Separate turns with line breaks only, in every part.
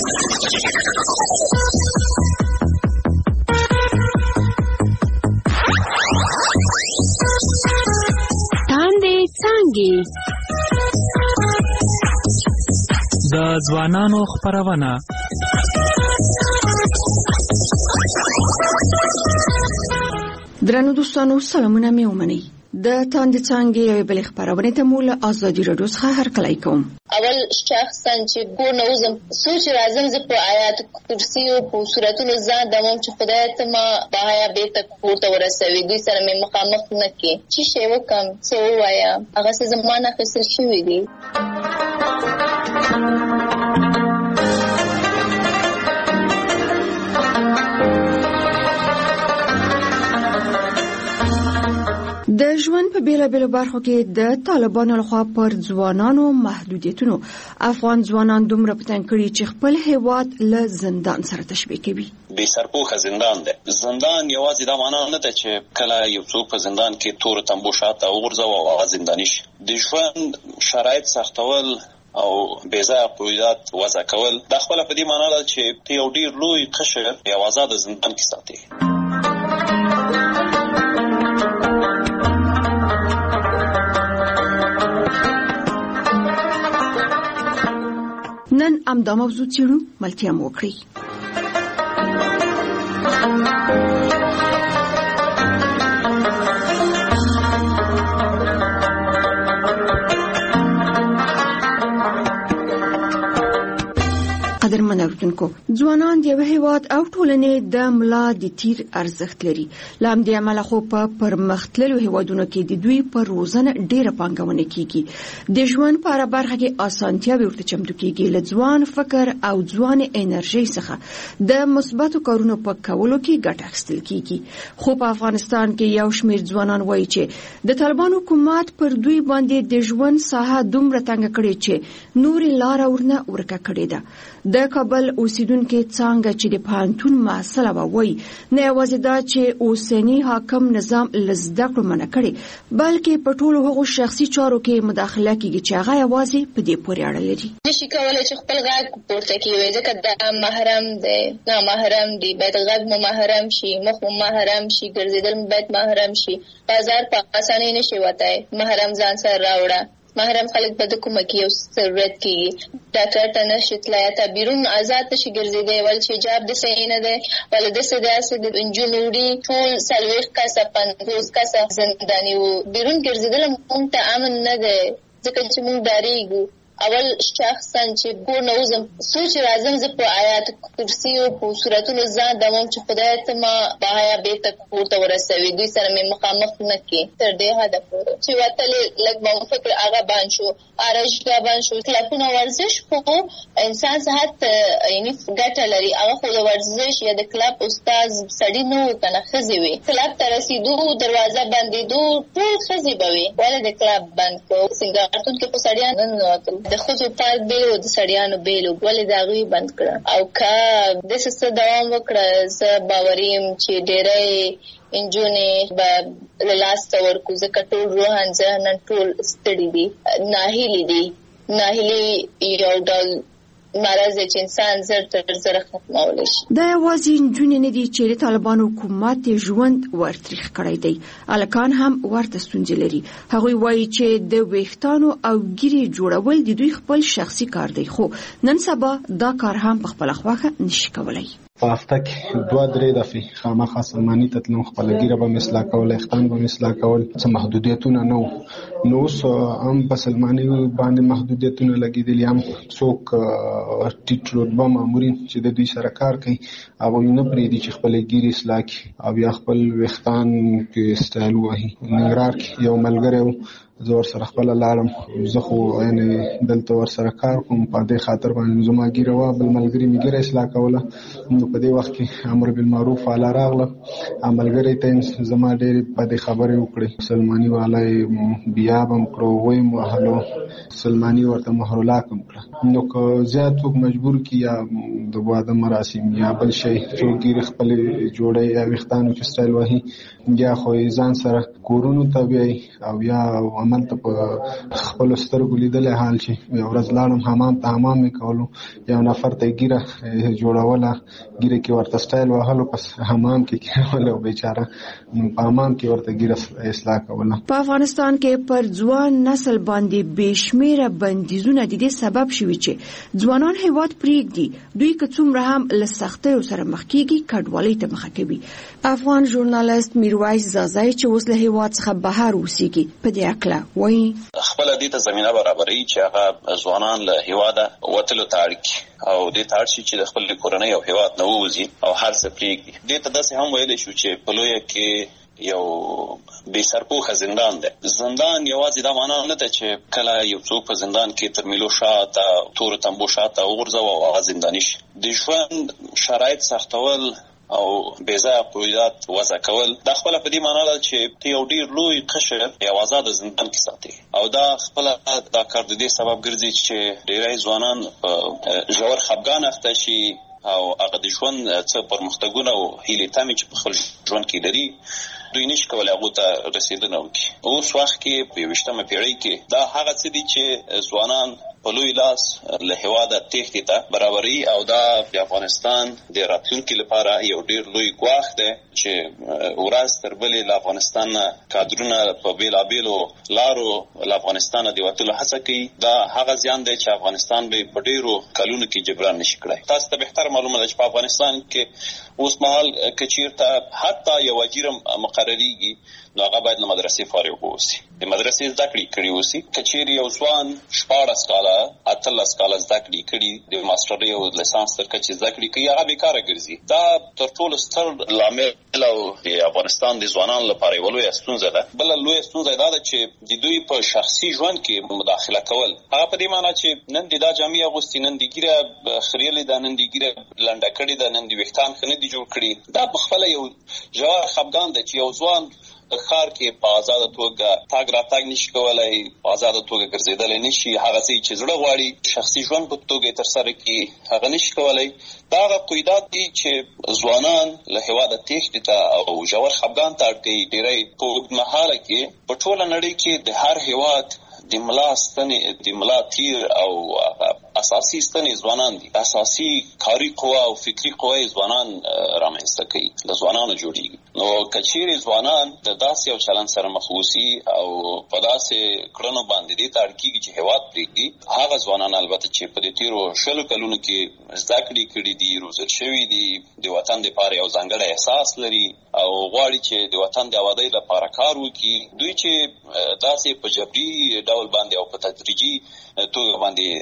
تاندې څانګې
د ځوانانو خپرونه.
درنو دوستانو، سلامونه مې ومنئ. د تاندې څانګې یوې بلې خپرونې ته مو له ازادي راډیو څخه هرکلی کوم.
اول شخصا چې کور نه وځم سوچ راځم زه په آیات کرسي او په سورتونو ځان دمم چې خدای ته ما بهایا بیرته کور ته ورسوي، دوی سره مې مخامخ نه کړي. چې شی وکم څه ووایم، هغه څه زمانه اخیستل شوي دي.
د ژوند په بیلابیلو برخو کې د طالبانو لخوا پر ځوانانو محدودیتونو افغان ځوانان دومره په تنګ کړي چې خپل هیواد له زندان سره تشبیه کوي.
بې سرپوښه زندان دی. زندان یوازې دا معنا نه ده چې کله یو څوک په زندان کې تور تنبو شاته وغورځوي او هغه زنداني شي. د ژوند شرایط سختول او بېځایه قیودات وضع کول دا خپله په دې معنا ده چې ته یو ډېر لوی قشر یو آزاده زندان کې ساتي.
نن امدا موضوع چیرو ملتیا مو وکړي. قدرمن اوریدونکو، ځوانان د یو هیواد او ټولنې د ملا د تیر ارزښت لري. له همدې امله خو په پرمختللو هیوادونو کې د دوی پر روزنه ډېره پانګونه کیږي. د ژوند په هره برخه کې اسانتیاوې ورته چمتو کیږي. له ځوان فکر او ځوان انرژي څخه د مثبتو کارونو په کولو کې ګټه اخیستل کیږي. خو په افغانستان کې یو شمېر ځوانان وایي چې د طالبان حکومت پر دوی باندې د ژوند ساحه دومره تنګه کړې چې نورې لاره ورنه ورکه کړې ده. د کابل اوسیدونکو څنګه چې د پانتون مسله وایي، نه یوازې دا چې اوسنی حاکم نظام لزده کړو منع کړي، بلکې په ټولو هغو شخصي چارو کې مداخله کوي چې هغه یوازې په دې پورې اړه لري.
نشي کولای چې خپل غږ پورته کړي، ځکه دا محرم دی، نه محرم دی، باید غږ مو محرم شي، مخ مو محرم شي، ګرځېدل باید محرم شي. بازار په اسانۍ نشي وتای، محرم ځان سره راوړه. محرم خلک په د کومه کې یو ضرورت کېږي، ډاکټر ته نشي تلای، ته بیرون آزاد نشي ګرځېدی، ولې چې حجاب دې صحیح نه دی، ولې داسې داسې د نجونو وړي ټول 40 کسه 50 کسه زنداني وو. بیرون ګرځېدل موږ ته امن نه دی، ځکه چې موږ ډارېږو. اول شخصا چې کور نه وځم سوچ راځم زه په آیات کرسي او په سورتونو ځان دمم چې خدای ته ما بهایا بیرته کور ته ورسوي، دوی سره مې مخامخ نه کړي. تر دې حده پورې چې وتلې لږ به مو فکر هغه بند شو، آرایشګاه بند شو. کلبونه ورزش خو انسان صحت یعنې ګټه لري، هغه خو د ورزش یا د کلب استاد سړي نه وو که نه ښځې وې. کلب ته رسېدو دروازه بندېدو ټول ښځې به وې، ولې د کلب بند کړو. سینګارتون کې خو سړیان نه ننوتل، د ښځو پارک بیل و د سړیانو بیل و، ولې د هغوی بند کړه. او که داسې څه دوام وکړه، زه باوري یم چې ډېری انجونې به له لاسته ورکړو، ځکه ټول روحاً ذهناً ټول ستړي دي، ناهیلي دي. ناهیلي یو ډول مرض چې انسان زر تر زر ختمولی شي.
دا یوازې نجونې نه دي چې د طالبانو حکومت ژوند ورتریخ کړی دی، هلکان هم ورته ستونزې لري. هغوی وایي چې د ویښتانو او ګیرې جوړول د دوی خپل شخصي کار دی، خو نن سبا دا کار هم په خپله خوښه نشي کولی.
په هفته کې 2-3 دفعې خامخا سلماني ته تلم، خپله ګیره به مې اصلاح کول، ویښتان به مې اصلاح کول. څه محدودیتونه نه وو، نو اوس هم په سلماني باندې محدودیتونه لګېدلي. هم څوک ټیټ رتبه مامورین چې د دوی سره کار کوي هغوی نه پرېږدي چې خپلې ګیرې اصلاح کړي او یا خپل ویښتان کې سټایل ووهي. ننګرهار کې یو ملګری و، زه ورسره خپله لاړم، زه خو یعنې دلته ورسره کار کوم، په دې خاطر باندې زما ګیره وه، بل ملګري مې ګیره اصلاح کوله. نو په دې وخت کې امر بالمعروف والا راغله، ملګری ته زما ډېرې بدې خبرې وکړې. سلماني والا یې بیا بم کړو وای محلو سلمانی ورته مهر الله کوم کړ نو که زیات څوک مجبور کی یا د واده مراسم یا بل شي څوک خپل جوړي یا وختانو کې سټایل وهي یا خو ځان سره کورونو تابعي او یا عمل ته خپل سترګو لیدل حال شي یو ورځ لاړم حمام می کولو یو نفر ته ګیره جوړوله ګیره کې ورته سټایل وهلو پس حمام کې کېولو بیچاره په حمام کې ورته ګیره اصلاح کوله.
په افغانستان کې پر ځوان نسل باندې بشمیره بندیزونه د دې سبب شوي چې ځوانان هیواد پریږدي دوی که څومره هم له سختیو سره مخ کیږي کډوالۍ ته مخه کوي. افغان ژورنالیست میرویس زازای چې اوس له هیواد څخه بهر اوسېږي په دې اړه وایي
خپل دې ته زمينه برابرۍ چې هغه ځوانان له هیواده وتلو ته اړ او دې ته اړ شي چې د خپل کورنۍ او هیواد نه ووځي او هر څه پریږدي. دې ته داسې هم ویل شو چې په لویه کې یو بې سرپوښه زندان دی. زندان یوازې دا معنا نه ده چې کله یو څوک په زندان کې تر میلو شاته تور تنبو شاته وغورځوه او هغه زنداني شي. د ژوند شرایط سختول او بېځایه قیودات وضع کول دا خپله په دې معنا ده چې ته یو ډېر لوی قشر یو آزاده زندان کې ساتي او دا خپله دا کار د دې سبب ګرځي چې ډېری ځوانان په ژور خفګان اخته شي او هغه د ژوند څه پرمختګونه او هیلې تمې چې په خپل ژوند کې لري دوی نشي کولی هغو ته رسېدنه وکړي. اوس وخت کې په 21مه پیړۍ کې دا هغه څه دي چې ځوانان په لوی لاس له هیواده تېښتې ته برابري او دا د افغانستان د راتلونکي لپاره یو ډېر لوی ګواښ دی چې ورځ تر بلې له افغانستان نه کادرونه په بېلابېلو لارو له افغانستانه د وتلو هڅه کوي. دا هغه زیان دی چې افغانستان به په ډېرو کلونو کې جبران نشي کړی. تاسو ته بهتر معلومه ده چې په افغانستان کې اوس مهال که چېرته حتی یو وزیر مقرریږي نو هغه باید له مدرسې فارغ واوسي د مدرسې زده کړې کړي اوسي. که چېرې یو ځوان 14 کاله 18 کاله زده کړې کړي د ماسټرۍ او لیسانس تر کچې زده کړې کوي هغه بېکاره ګرځي. دا تر ټولو ستر لامل او د افغانستان د ځوانانو لپاره یوه لویه ستونزه ده. بله لویه ستونزه دا ده چې د دوی په شخصي ژوند کې مداخله کول هغه په دې معنا چې نن دې دا جامې اغوستې نن دې ګیره خریلې ده نن دې ګیره لنډه کړې ده نن دې ویښتان ښه نه دي جوړ کړي. دا پخپله یو ژور خفګان دی چې یو ځوان ښار کې په آزاده توګه تاګ راتاګ نشي کولی په آزاده توګه ګرځېدلی نشي هغه ځای چې زړه غواړي شخصي ژوند په توګه ترسره کړي هغه نشي کولی. دا هغه قیودات دي چې ځوانان له هیواده تېښتې ته او ژور خفګان ته اړ کوي. ډېری په اوږدمهاله کې په ټوله نړۍ کې د هر هیواد د ملا ستنې د ملا تیر او اساسي ستنې ځوانان دي. اساسي کاري قوه او فکري قوه ځوانان رامنځته کوي له ځوانانو جوړیږي. نو که چیرې ځوانان د داسې یو چلند سره مخ اوسي او په داسې کړنو باندې دې ته اړ کېږي چې هیواد پرېږدي هغه ځوانان البته چې په دې تېرو 20 کلونو کې زده کړې کړي دي روزل شوي دي د وطن دپاره یو ځانګړی احساس لري او غواړي چې د وطن د ابادۍ لپاره کار وکړي. دوی چې داسې په جبري ډول باندې او په تدریجي توګه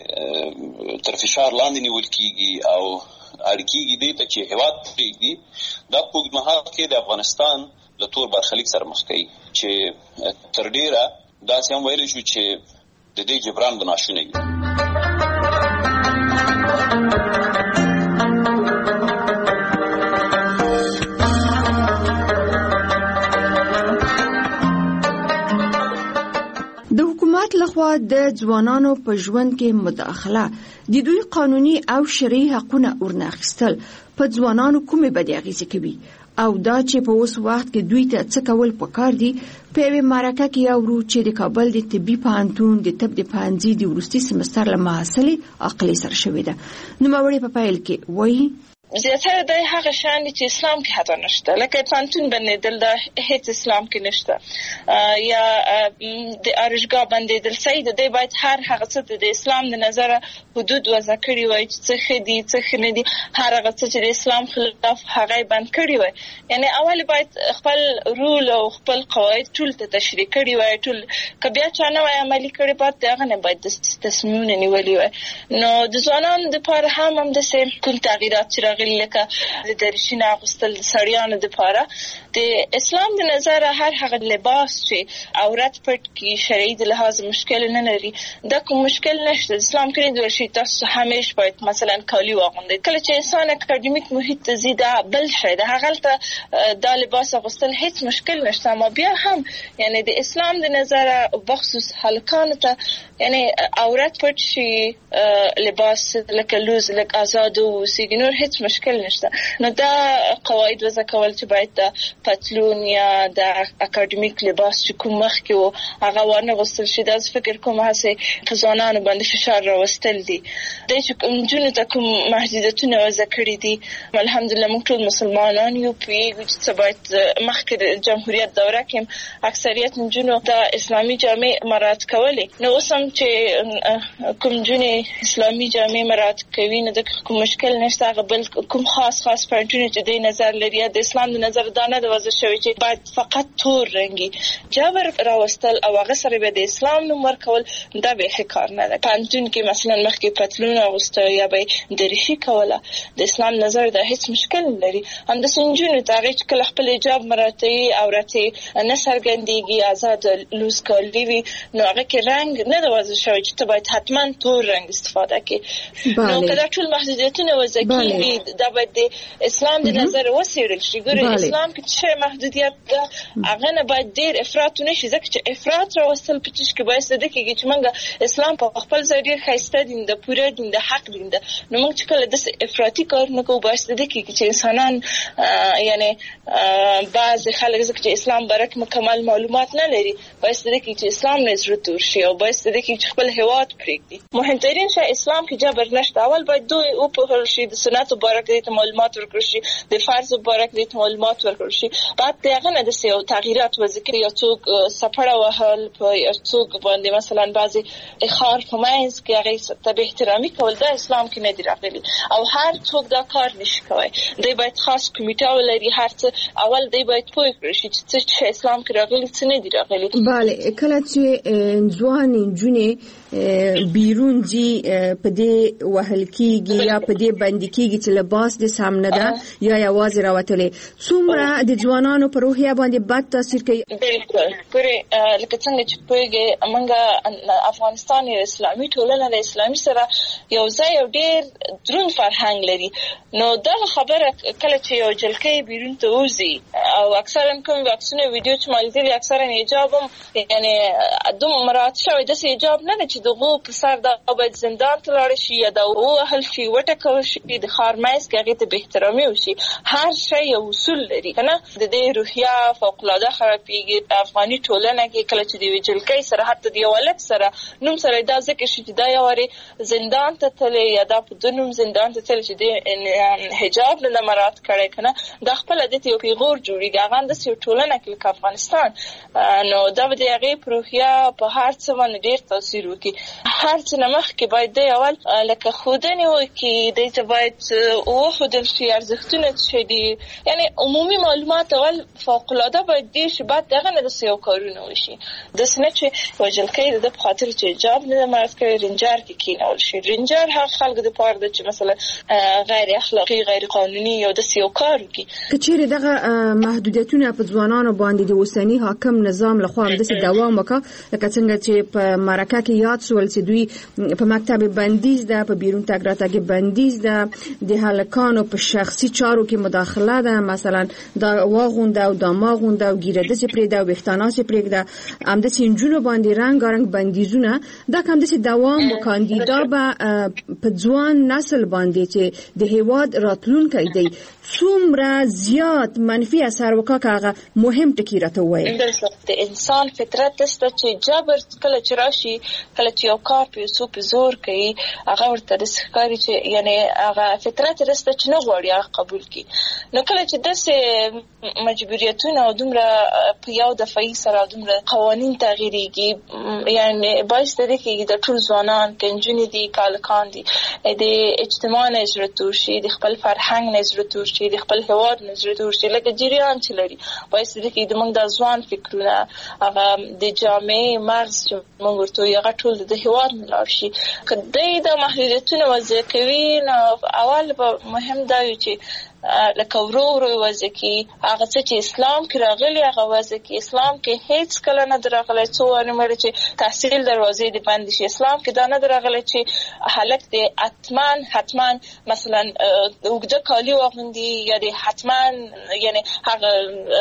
باندې تر فشار لاندې نیول کېږي او اړ کېږي دې ته چې هیواد پرېږدي دا په اوږدمهال کې د افغانستان له تور برخلیک سره مخ کوي چې تر ډېره داسې هم ویلی شو چې د دې جبران به ناشونی وي.
لخوا د ځوانانو په ژوند کې مداخله د دوی قانوني او شرعي حقونه ورناخیستل په ځوانانو کومې بدې اغیزې کوي او دا چې په اوس وخت کې دوی ته څه کول پکار دي. په یوې مرکه کې اورو چې د کابل د طبي پوهنتون د طب د پوهنځي د وروستي سمستر له محصلې عقلي سره شوې ده. نوموړې په پیل کې وایي
زیاتره د هغه شان چې اسلام کې حتی نشته لکه پانتون بندېدل دا هیڅ اسلام کې نشته یا د ارشګاه بندېدل صحیح ده. دی باید هر هغه څه د اسلام د نظره حدود وضع کړي وای چې څه ښه دي څه ښه نه دي هر هغه څه چې د اسلام خلاف هغه بند کړي وای. یعنی اول باید خپل رول او خپل قواعد ټول ته تشریح کړي وای. ټول که بیا چا نه وای عملي کړي باید هغه نه باید تصمیمونه نیولي وای. نو د ځوانانو دپاره هم همداسې کوم تغییرات چې راغلي لکه د درشینه اغوستل سړیانو لپاره. د اسلام د نظر هر هغه لباس چې عورت پټ کی شرعي د لحاظ مشکل نه لري دا کوم مشکل نشته. اسلام کې د ورشي تاسو همیش باید مثلا کالی واغوندئ. کله چې انسان اکاډمیک محیط ته ځي دا بل شي د هغه دا لباس اغوستل هیڅ مشکل نشته. ما بیا هم یعنی د اسلام د نظر بخصوص هلکانو ته یعنی عورت پټ شي لباس لکه لوز لکه آزاد او سیګنور هیڅ مشکل نشته. نو دا قواعد وضع کول چې باید د پتلون یا د اکاډمیک لباس چې کوم مخ کې وو هغه ونه غوستل شي دا فکر کوم هڅه په ځوانانو باندې فشار راوستل دي. د چې جنونو ته کوم محدودیتونه وضع کړی دي الحمدلله موږ ټول مسلمانان یو پیږو چې باید مخکې د جمهوریت دوره کې اکثریت جنونو د اسلامي جامع مراعات کولې. نو اوس هم چې کوم جنې اسلامي جامع مراعات کوي نو د کوم مشکل نشته. هغه بل کوم خاص پوینټونه چې د نظر لري د اسلام د نظر دا نه د وضع شوی چې باید فقط تور رنګي جبر راوستل او هغه سره به د اسلام نوم ورکول دا به کار نه ده. پانتون کې مثلا مخکې پتلون اغوسته یا به درشي کوله د اسلام نظر دا هیڅ مشکل نه لري. هم د سنجونو ته چې کله خپل حجاب مراتي عورت نه سرګندېږي آزاد لوز کالی وي نو هغه کې رنگ نه د وضع شوی چې ته باید حتما تور رنگ استفاده کړي. نو کله ټول محدودیتونه وضع کیږي دا باید د اسلام د نظر وسیرل شي. ګوره اسلام کې چې محدودیت ده هغه نه باید ډیر افراط نشي ځکه چې افراط راوستل پچش کې باید د کېږي چې موږ اسلام په خپل ځای ډیر ښایسته دین د پوره دین د حق دین ده. نو موږ چې کله د افراطي کار نه کوو باید د کېږي چې انسانان یعنی بعض خلک ځکه چې اسلام برک مکمل معلومات نه لري باید د کېږي چې اسلام نه زړه تور شي او باید د کېږي چې خپل هیواد پرېږدي. مهمترین شی اسلام کې جبر نشته. اول باید دوی او په شي د سنت مبارک دې معلومات ورکړي شي د فرض مبارک دې معلومات ورکړي شي. بعد دغه نه د سیو تغیرات و ذکر یا څوک سفر وهل په څوک باندې مثلا بعضی اخار فماینز کې هغه ته احترامي کول د اسلام کې نه دی راغلي او هر څوک دا کار نشي کوي. دوی باید خاص کمیټه ولري هر څه اول دوی باید پوه کړي چې اسلام کې راغلي څه نه دی راغلي.
bale کله چې ځوان جنې بیرون جی په دې وهل کیږي یا په دې باندې کیږي چې لباس د سامنے ده یا یوازې راوتلې څومره د ځوانانو په روحیه باندې بد تاثیر کوي.
بالکل ګوري لکه څنګه چې پوهیږي موږ افغانستان یو اسلامي ټولنه د اسلامي سره یو ځای یو ډیر درون فرهنګ لري. نو دا خبره کله چې یو جلکې بیرون ته وځي او اکثرا کوم واکسونه ویډیو چې مالدي اکثرا حجابم یعنی دوم مراد شوی د حجاب نه چې دغه په سر دا باید زندان ته لاړ شي یا دا وهل شي وټکول شي د خارمایز کې هغه ته به احترامي وشي. هر شی یو اصول لري کنه. د دې روحیه فوق العاده خرابېږي افغاني ټولنه کې کله چې د ویجلکې سره حتی د ولادت سره نوم سره دا ځکه چې دا یواري زندان ته تللی یا دا په دنوم زندان ته تللی چې د حجاب نه مراد کړي کنه د خپل د یو پیغور جوړیږي هغه د یو ټولنه کې افغانستان. نو دا د هغه روحیه په هر څه باندې ډیر تاثیر وکړي. هر څه نمخ کې باید د اول لکه خودنی وکي د ته باید او خودل شي ارزښتونه چې دي یعنی عمومي معلومات اول فوق العاده باید دي چې بعد دغه نه د سیو کارونه وشي. د سنت چې وجلکې د خاطر چې حجاب نه مراد کوي رنجار کې کینول شي. رنجار هغه خلک د پاره د چې مثلا غیر اخلاقی غیر قانوني یو د سیو کار کوي. کچېره
دغه محدودیتونه په ځوانانو باندې د اوسنی حاکم نظام لخوا هم د دوام وکړه لکه څنګه چې په مرکه کې یاد سول چې دوی په مکتب بندیز ده په بیرون تګ راتګ بندیز ده د هلکانو په شخصي چارو کې مداخله ده مثلا دا واغونده او دا ماغونده او ګیرده چې پرې دا وختانه چې پرې ده هم د سنجونو باندې رنگارنګ بندیزونه دا کوم د دوام وکاندي دا په ځوان نسل باندې چې د هیواد راتلونکی دی څومره زیات منفي اثر وکړي. مهم ټکی راته وایي
د انسان فطرت است چې جبر کله چې راشي کله چې یو کار په سوپ زور کوي هغه ورته د ښکاری چې یعنی هغه فطرت رسته چې نه غواړي هغه قبول کړي. نو کله چې داسې مجبوریتونه او دومره په یو دفعي سره دومره قوانین تغییریږي یعنی باعث دی چې د ټول ځوانان کنجونی دي کالکان دي د اجتماع نه زړه تور شي د خپل فرهنګ نه زړه تور شي د خپل هیواد نه زړه تور شي لکه جریان چې لري باعث دی چې د موږ د ځوان فکرونه هغه د جامع مغز موږ ورته یو ټول د هیواد ملاړ شي. کله د محدودیتونو وضع کوي نو اول به مهم دا وي چې لکه ورو وضع کی هغه چې اسلام کې راغلی هغه وضع کی اسلام کې هیڅ کله نه راغلی څو انمر چې تحصیل دروازې دی بند شي. اسلام کې دا نه راغلی چې حالت دی حتمان مثلا وګړه کالی واغوندي یا دی حتمان یعنی هغه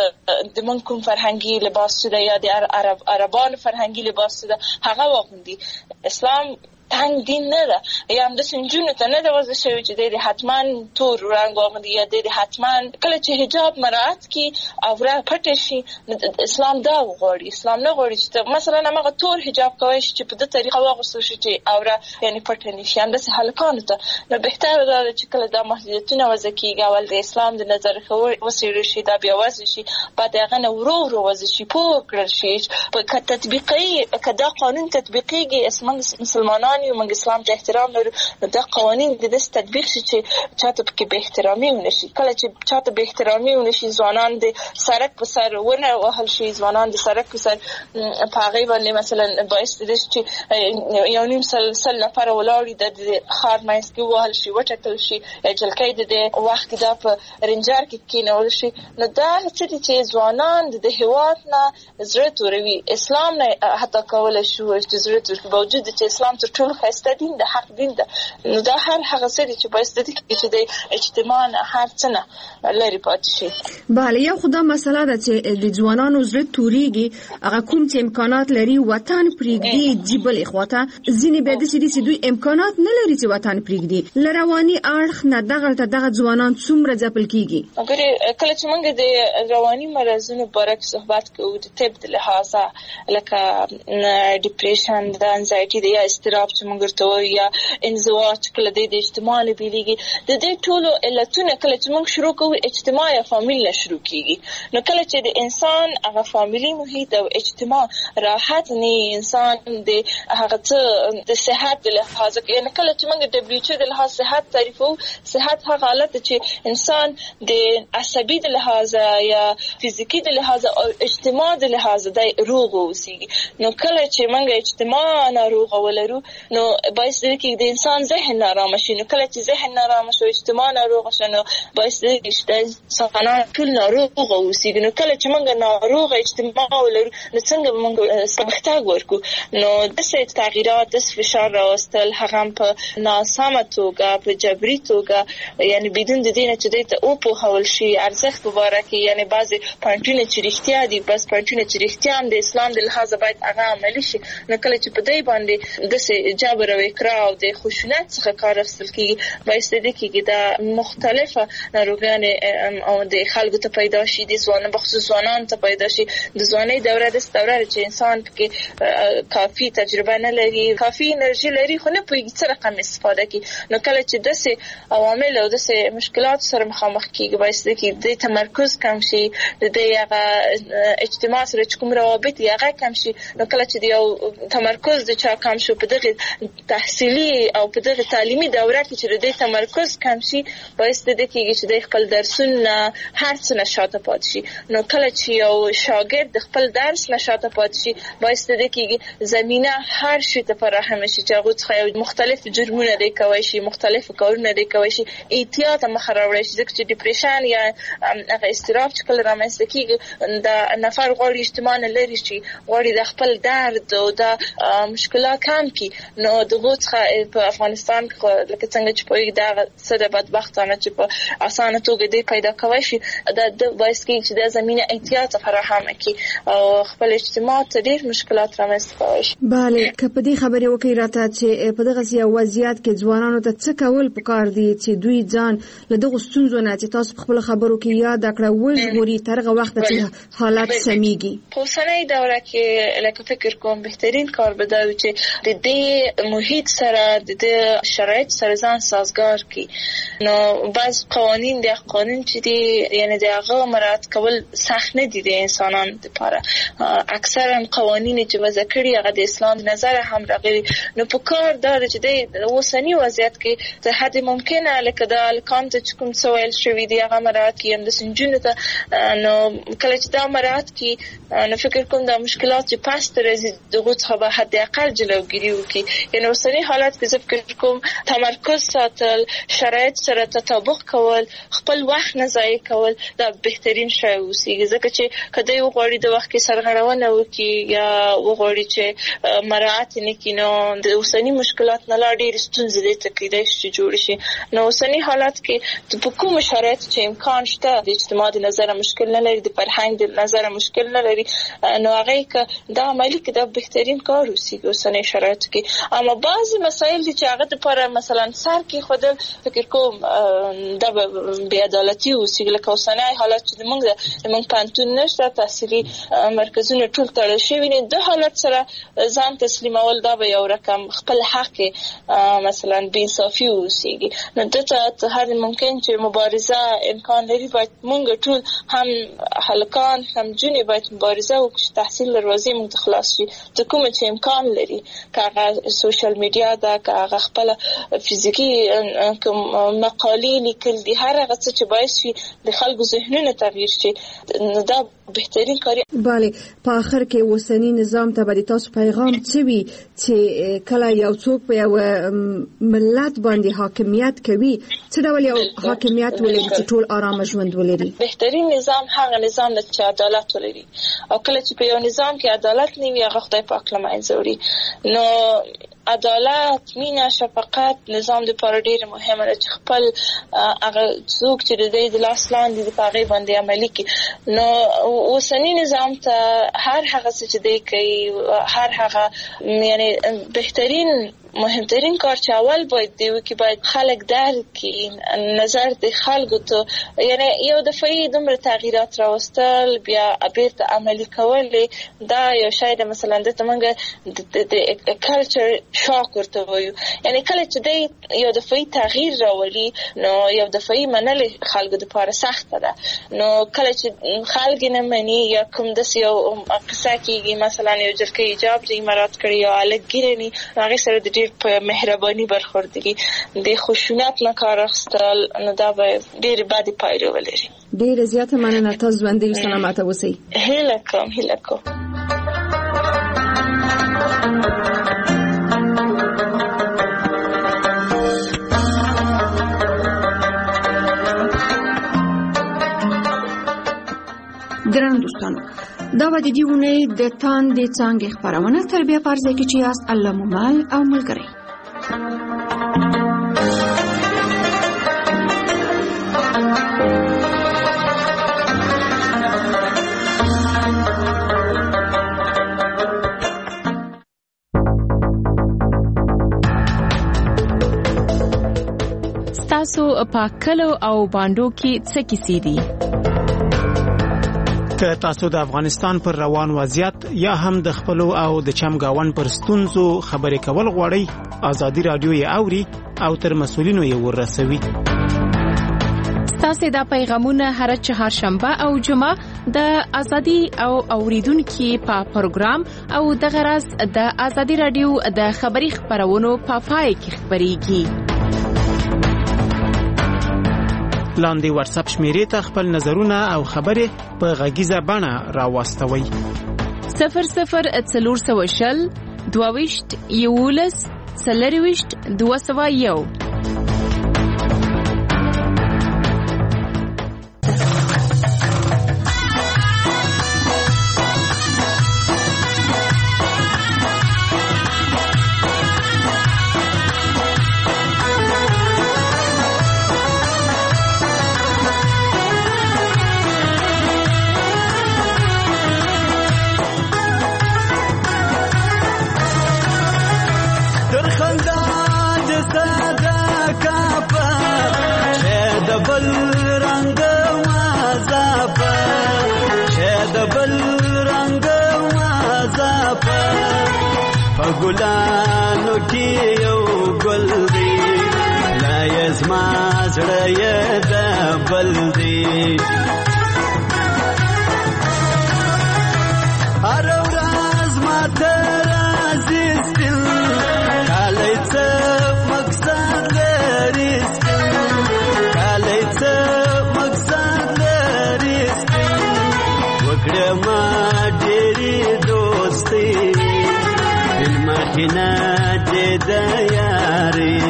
د من کوم فرهنګي لباس ده یا د عربان فرهنګي لباس ده هغه واغوندي. اسلام تنگ دین نه ده یا هم د سنجونو ته نه ده وضع شوی چې د حتمان تور رنګ واغوندي یا د حتمان کله چې حجاب مراعات کی او پټ شي. اسلام دا غواړي. اسلام نه غواړي چې مثلا هغه تور حجاب کوي چې په دې طریقه واغوستل شي چې اوره یعنی پټ نه شي. هم د هلکانو ته نو بهتره ده چې کله دا محدودیتونه وضع کیږي اول د اسلام د نظر وسیړي شي دا بیا وضع شي بعد هغه نه ورو وضع شي پوه کړل شي په تطبیقي کدا قانون تطبیقيږي مسلمانان یو موږ اسلام ته احترام لرو دا قوانین د دې تطبیق شي چې چاته کې به احترامي ونشي. کله چې چاته به احترامي ونشي ځوانان د سړک په سر ونه وهل شي ځوانان د سړک په سر په هغه باندې مثلا باعث دي چې یو نیم سل نفر ولاړی د خار مینس کې وهل شي وټکل شي جلکې د وخت دا په رنجر کې کېنول شي. نو دا چې ځوانان د هیواد نه زړه توروي اسلام نه حتی کول شو چې زړه تور باوجود چې اسلام تر ټولو خسته دین د حق دین ده. نو دا هر هغه څه چې باعث دي چې د اجتماع هر څه نه لري پاتې شي.
بله یو خدا مسله ده چې د ځوانانو زړه توريږي هغه کوم چې امکانات لري وطن پرېږدي جبل اخواته ځینې به د سې دوی امکانات نه لري چې وطن پرېږدي لرواني اړخ نه دغه ځوانان څومره ځپل کیږي.
اگر کله چې موږ د رواني مرزونو بارک صحبت کوو د طب د لحاظه لکه ډیپریشن د انزایټي د یا استراب چې موږ ورته یا انزوا چې کله د اجتماع نه بیلیږي د دې ټولو علتونه کله چې موږ شروع کوو اجتماع یا فامیل نه شروع کیږي. نو کله چې د انسان هغه فامیلی محیط او اجتماع راحت نه انسان د هغه د صحت د لحاظه یعنی کله چې موږ WHO د لحاظ صحت تعریفو صحت هغه حالت چې انسان د عصبي د لحاظه یا فزیکی د لحاظه او اجتماع د لحاظه د روغ اوسېږي. نو کله چې موږ اجتماع ناروغ ولرو نو باعث دی چې د انسان ذهن نارام شي. نو کله چې ذهن نارام شي اجتماع ناروغ شي نو باعث دی چې انسانان ټول ناروغ اوسېږي. نو کله چې موږ ناروغ اجتماع ولرو نو څنګه موږ سمختګ ورکو نو د څه تغیرات د فشار راوستل هغه په ناسمه توګه په جبري توګه یعنی بدون د دینه چې د او په حول شي ارزښت مبارکي یعنی بعضي پوینټونه چې رښتیا دي بس پوینټونه چې رښتیا هم د اسلام د لحاظه باید هغه عملي شي. نو کله چې په دې باندې د جبر او اکراه او د خشونت څخه کار اخیستل کیږي باعث دی چې دا مختلفه ناروغان او د خلکو ته پیدا شي د ځوانانو بخصوص ځوانان ته پیدا شي. د ځوانۍ دوره د دوره چې انسان کې کافي تجربه نه لري کافي انرژي لري خو نه پوهیږي څه رقم استفاده کوي. نو کله چې داسې عوامل او داسې مشکلات سره مخامخ کیږي باعث دی چې د تمرکز کم شي د هغه اجتماع سره کوم روابط هغه کم شي. نو کله چې یو تمرکز د چا کم شو په دغه تحصیلي او په دغه تعلیمي دوره کې چې د تمرکز کم شي باعث دی چې د خپل درسونه هر څه نشاته پات شي. نو کله چې یو شاګرد د خپل درس نشاته پات شي باعث دی چې زمينه هر شي ته فراهم شي چې هغه څخه مختلف جرمونه دی کوي شي مختلف کارونه دی کوي شي احتیاط مخراوړي شي چې ډیپریشن یا هغه استراب چې کله رامنځته کیږي د نفر غوړي اجتماع نه لري شي غوړي د خپل درد او د مشکلات کم کی. نو دغه څخه په افغانستان کې لکه څنګه چې په دا سره بدبختانه چې په اسانه توګه دی پیدا کوي شي د باعث کې چې د زمينه احتیاط فراهم کی او خپل اجتماع ته ډیر مشکلات رامنځته کوي.
bale که په دې خبرې وکړي راته چې په دغه سیاسي وضعیت کې ځوانانو ته څه کول پکار دي چې دوی ځان له دغه ستونزو نه چې تاسو خپل خبرو کې یاد کړو وژغوري ترغه وخت چې حالات سميږي.
په سنوي دوره کې لکه فکر کوم بهترین کار به دا وي چې د دې محیط سره د شرایط سره ځان سازگار کړي. نو بعض قوانین د قانون چې دي یعنی د هغه مراعات کول سخت نه دي د انسانانو لپاره. اکثرا قوانین چې وضع کړي هغه د اسلام نظر هم راغلي. نو په کار دا چې د اوسنی وضعیت کې ته حد ممکنه لکه د الکام ته کوم سوال شوی دی هغه مراعات کړي د سنجونه ته. نو کله چې دا مراعات کړي نو فکر کوم دا مشکلات چې پاس ته راځي دغه څخه به حد اقل جلوګیری وکړي. یعنی اوسنی حالات کې زه فکر کوم تمرکز ساتل، شرایط سره تطابق کول، خپل وخت نه ضایع کول دا بهترین شی اوسېږي. ځکه چې کله یو غوړي د وخت کې سرغړونه وکړي یا وغوړي چې مراعات نه کړي نو د اوسنی مشکلات نه لا ډېر ستونزې دي ته کېدای شي جوړ شي. نو اوسنی حالات کې په کوم شرایط چې امکان شته د اجتماع د نظر مشکل نه لري، د فرهنګ د نظر مشکل نه لري، نو هغه کې دا عملی کې دا بهترین کار اوسېږي اوسنی شرایط کې. اما بعضی مسایل چې هغه لپاره مثلا سر کې خودل فکر کوم دا بې عدالتي اوسېږي. لکه اوسنی حالات چې موږ پانتون نشته، تحصیلي مرکزونه ټول تړل شوي دي. د حالت سره ځان تسلیمول دا به یو رقم خپل حق مثلا بې انصافي اوسېږي. نو دته هر ممکن چې مبارزه امکان لري باید موږ ټول هم هلکان هم جونې باید مبارزه وکړو چې تحصیل دروازې موږ ته خلاص شي. ته کوم چې امکان لري که هغه سوشل میډیا ده، که هغه خپل فزیکي مقالې لیکل دي، هر هغه څه چې باعث شي د خلکو ذهنونه تغییر شي نو دا بهترین کاری.
بله، په آخر کې اوسنی نظام ته به تاسو پیغام څه وي چې کله یو څوک په یو ملت باندې حاکمیت کوي څه ډول یو حاکمیت ولري چې ټول آرام ژوند ولري؟ بهترین نظام هغه نظام دی چې عدالت ولري. او کله چې په یو نظام کې عدالت نه وي هغه خدای پاک له منځه وړي. نو عدالت، مینه، شفقت نظام د لپاره ډېر مهمه ده چې خپل هغه څوک چې د لاس لاندې د هغې باندې عملي کړي. نو اوسنی نظام ته هر هغه څه چې دی کوي، هر هغه یعنی بهترین مهمترین کار چې اول باید دی وکړي باید خلک درک کړي نظر د خلکو ته. یعنی یو دفعي دومره تغییرات راوستل بیا بیرته عملي کول دا یو شی د مثلا د موږ د کلچر شاک ورته وایو. یعنی کله چې دی یو دفعي تغییر راولي نو یو دفعي منل خلکو لپاره سخته ده. نو کله چې خلک نه مني یا کوم داسې یو قصه کېږي مثلا یو جرګه ایجاب د امارات کړي یا هلک ګیرني هغې سره د ډېر په مهرباني برخوردګي د خشونت نه کار اخیستل نو دا به ډېرې بدې پایلې ولري. ډېره زیاته مننه، تاسو ژوندي سلامته اوسئ.
هیله کوم.
ګرانو دوستانو، دا به د دې اونۍ د تاندې څانګې خپرونه تر بیا په ځای کې چې یاست الله مو مل او ملګری.
ستاسو په کلو او باندو کې څه کیسې دي؟
که تاسو د افغانستان پر روان وضعیت یا هم د خپلو او د چمګاون پر ستونزو خبرې کول غواړئ، ازادي رادیو یې اوري او تر مسؤلینو یې ورسوي.
ستاسو دا پیغامونه هر چهارشنبه او جمعه د ازادي او اوریدونکو په پروګرام او د غرض د ازادي رادیو د خبري خبرونو په پای کې خبريږي.
لاندې واتس اپ شمیرې ته خپل نظرونه او خبرې په غږیزه بڼه راوستوئ.
0040 22 11 40 201.
ګلانو کې یو ګل دی لا یزما نړۍ د بل دی هر ورځ ماته راځي سپین کالی څه مقصد لري سپین کالی څه مقصد لري سپین وکړه ما ډېرې دوستي بل مخینه دې د یاري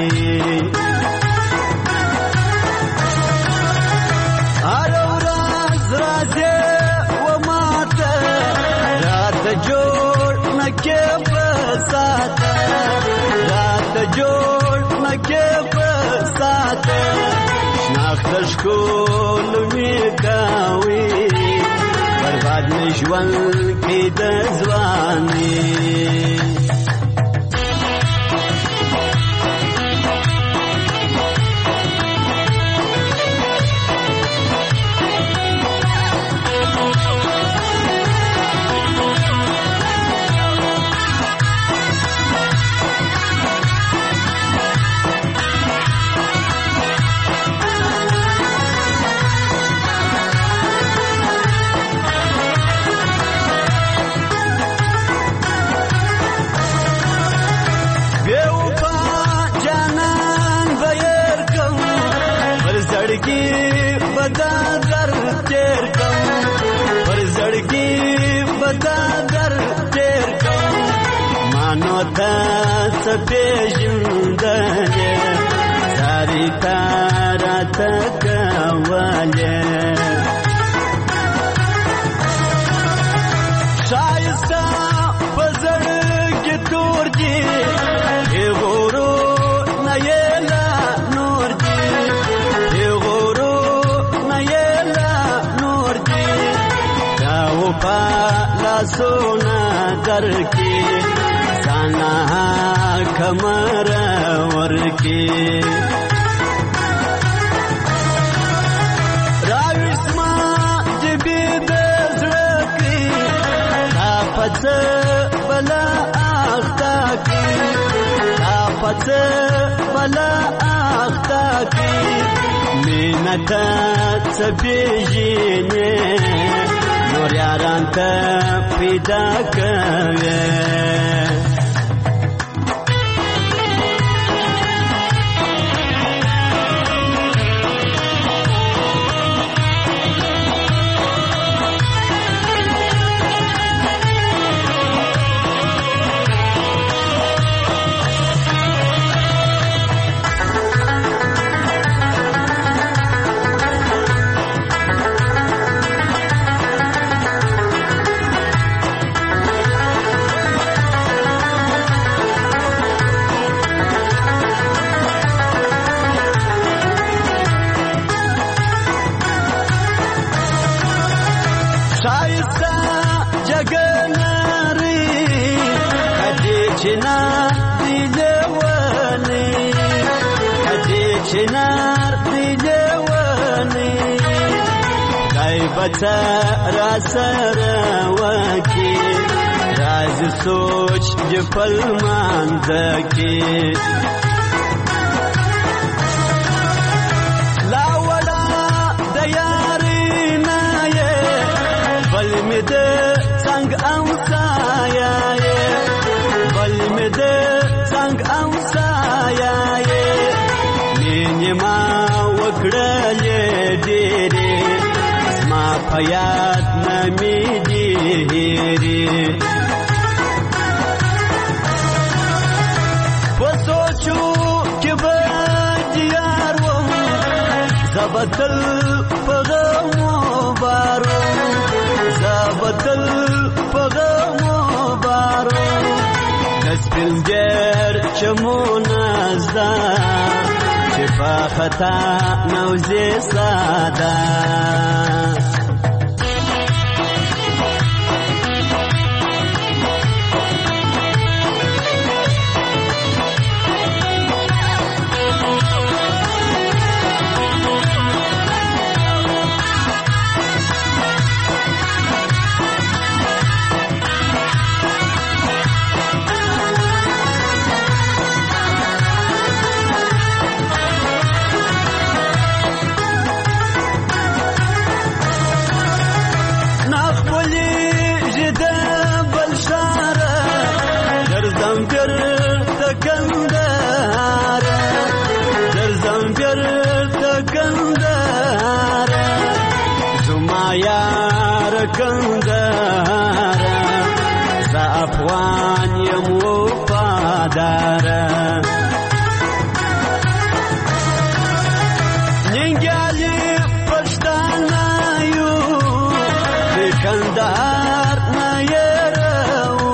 هر ورځ راځي و ماته راته جوړ نکې په ساته راته جوړ نکې په ساته شناخته ښکول مې کوي برباد مې ژوند کې د ځواني پیژندنه ساری تاراته کوله شایسته په زړګي تور دي غورو نه یې لا نور دي غورو نه یې لا نور دي دا و په لاسونه درکې ځانا کمر ورکی راویسما جبی دزرکی تاپت بلا آختا کی تاپت بلا آختا کی مینتا تبیجینی نور یاران تا پیدا کوئے را سره وکی راز سوچ جپل ماندکی لاولا دیاری نایه بل می ده څنګ امسایه بل می ده څنګ امسایه مینه ما وکړلې ډېرې فیاد نمی دیری پسوچو که بدیار وم زبطل پغمو بارو زبطل پغمو بارو دسپل دیر چمو نزدا چپا خطا نوزی سادا کندهار نه یراو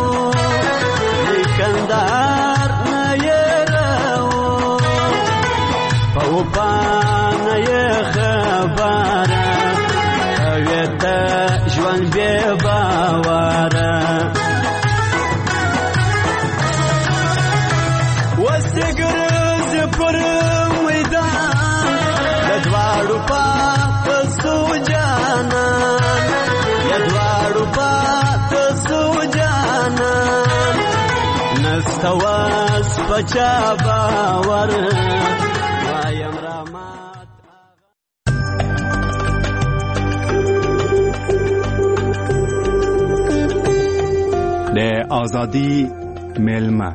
کندهار نه یراو په وبانه یې خبره اوی د ژوند بې باوره وسې ګرځې پر میدان د دواړو پاته سو جانان د دواړو پاته سو جانان نسته واس په چا باور وایم رامات
د ازادي میلمه.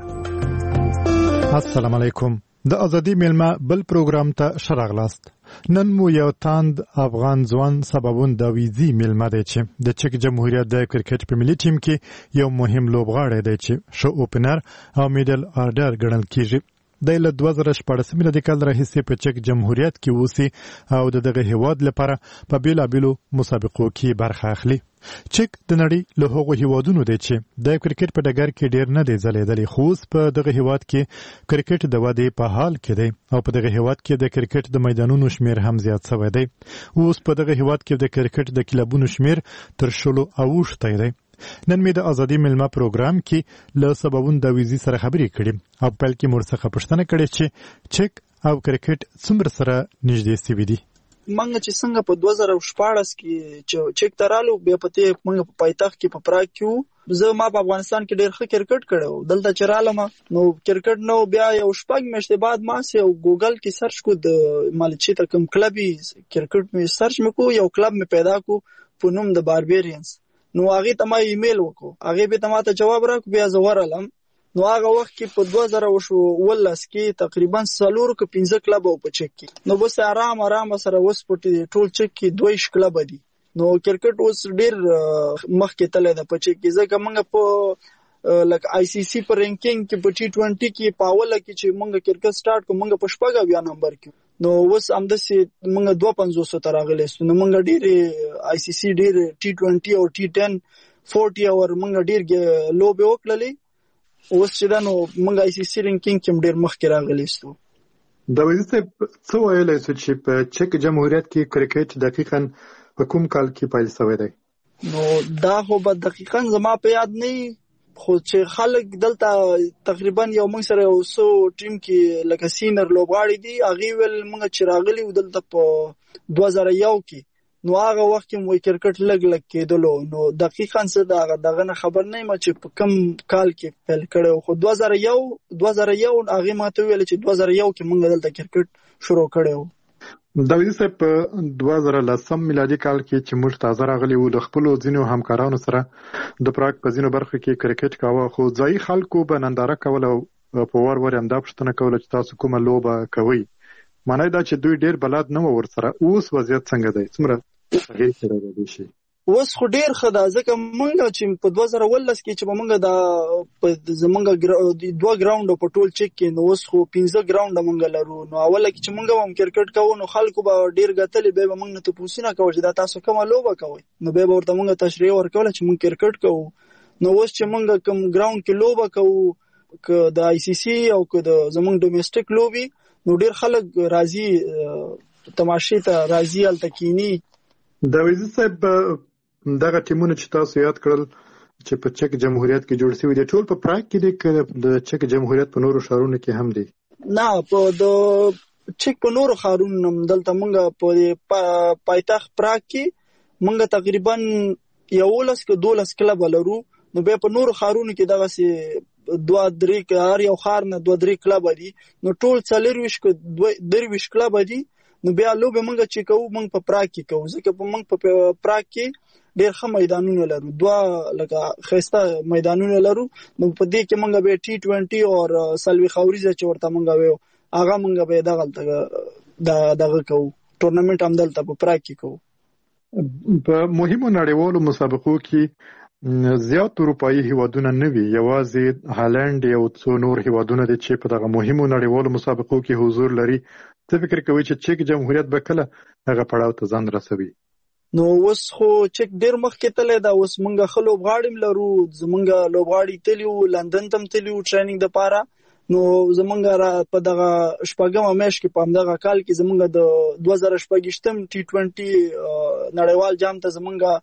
السلام علیکم. د ازادي میلمه بل پروګرام ته شراغلاست. نن مو یو تاند افغان ځوان سببون د ویزي میلمه دی چې د چک جمهوریت د کرکټ په ملي ټیم کې یو مهم لوبغاړی دی چې شو اوپنر او میډل آرډر ګڼل کیږي. د 2014 میلادي کال راهیسې په چک جمهوریت کې اوسي او دغه هیواد لپاره په بیلابیلو مسابقو کې برخه اخلي. چک د نړۍ له هغو هیوادونو دی چې د کرکټ په ډګر کې ډیر نه دی ځلیدلی، خو اوس په دغه هیواد کې کرکټ د ودې په حال کې دی او په دغه هیواد کې د کرکټ د میدانونو شمیر هم زیات شوی دی. اوس په دغه هیواد کې د کرکټ د کلبونو شمیر تر 100 اوښتی دی. نن مې د ازادي میلمه پروګرام کې له سببون د ویزي سره خبرې کړې او په پیل کې مور څخه پوښتنه کړې چې چک او کرکټ څومره سره نږدې سوي دي.
منګه چې څنګه په 2014 کې چې چک ترالو بیا پته منګه په پایتخت کې په پراګ کې زه ما په افغانستان کې ډېر ښه کرکټ کړو. دلته چرالم نو کرکټ نو بیا یو شپږ میاشتې بعد ما سه ګوګل کې سرچ کو د مالچی تر کوم کلبي کرکټ می سرچ مکو یو کلب می پیدا کو په نوم د باربیرینز. نو هغه ته ما ایمیل وکړو، هغه به ته جواب راکړ، بیا زه ورالم. نو هغه وخت کې په 2018 کې تقریبا 4-5 کلب او په چک کې نو بس آرام سره وس پټي ټول چک کې 2 کلب دي. نو کرکټ اوس ډیر مخکې تللی ده په چک کې، ځکه موږ په لکه آی سی سی په رینکینګ کې په T20 کې په اوله کې چې موږ کرکټ سٹارټ کوم موږ په 14 نمبر کې نو اوس همداسې موږ 250 ته راغلی سو. نو موږ ډیر آی سی سی ډیر T20 او T10 40 اور موږ ډیر لوبه وکړلې. اوس چې دا نو موږ آی سی سی رینکینګ کې ډیر مخکې راغلی سو.
دا وایي څه ویلی چې په چک جمهوریت کې کرکټ دقیقاً په کوم کال کې پیل شوی دی؟
نو دا خو به دقیقاً زما په یاد نه، خو چې خلک دلته تقریبا یو موږ سره یو سو ټیم کې لکه سینر لوبغاړي دي، هغه ول موږ چې راغلي و دلته په 2001 کې نو هغه وخت کې مو کرکټ لګ کېدلو. نو دقیقاً څه دغه نه خبر نه یم چې په کوم کال کې پیل کړو، خو 2001 هغه ماته ویل چې 2001 کې موږ دلته کرکټ شروع کړو.
دا ویسه په 2010 میلادي کال کې چې موږ تازه راغلي وو د خپل ځینو همکارانو سره د پراګ په ځینو برخو کې کرکټ کاوه، خو ځای خلکو به ننداره کوله او په ور هم دا پوښتنه کوله چې تاسو کومه لوبه کوئ. معنی دا چې دوی ډیر بلد نه و ورسره. اوس وضعیت څنګه دی؟ څومره هغې سره دی شي؟
اوس خو ډیر ښه ده، ځکه موږ چې په 2019 کې چې موږ د زمونږ 2 ګراوند په ټول چک کې نو اوس خو 15 ګراوند موږ لرو. نو اوله کې چې موږ هم کرکټ کوو نو خلکو به ډیر غتلې به موږ نه ته پوښتنه کوي چې دا تاسو کومه لوبه کوئ، نو به ورته موږ تشریح ورکول چې موږ کرکټ کوو. نو اوس چې موږ کوم ګراوند کې لوبه کوو ک د آی سی سی او ک د زمونږ ډومېسټک لوبي نو ډیر خلک راضي تماشې ته راضي التکینی.
دا ویزه صاحب دغه ټیمونه چې تاسو یاد کړل چې په چک جمهوریت کې جوړ شوي دي ټول په پراګ کې دي که د چک جمهوریت په نورو ښارونو کې هم دي؟
نه، په د چک په نورو ښارونو هم دلته موږ په پایتخت پراګ کې موږ تقریبا 11 که 12 کلب لرو. نو بیا په نورو ښارونو کې دغسې 2-3 هر یو ښار نه 2-3 کلب دي، نو ټول 40 که 23 کلب دي. نو بیا لوبه موږ چې کوو موږ په پراګ کې کوو، ځکه په موږ په پراګ کې ډېر ښه میدانونه لرو، 2 لکه ښایسته میدانونه لرو. نو په دې کې موږ به T20 او سلوي خاوریزه چې ورته موږ وایو هغه موږ به دغه کوو، ټورنمنټ هم دلته په پراګ کې کوو.
په مهمو نړیوالو مسابقو کې زیات اروپایي هیوادونه نه وي، یوازې هالند یو څو نور هیوادونه دي چې په دغه مهمو نړیوالو مسابقو کې حضور لري. څه فکر کوئ چې چک جمهوریت به کله هغه پړاو ته ځان رسوي؟
نو اوس خو چک ډیر مخکې تللی دا. اوس مونږ ښه لوبغاړي لرو، زمونږ لوبغاړي تللي وو لندن ته تللي وو ټریننګ دپاره. نو زمونږ په دغه شپږمه میاشت کې په همدغه کال کې زمونږ د 2026 T20 نړیوال جام ته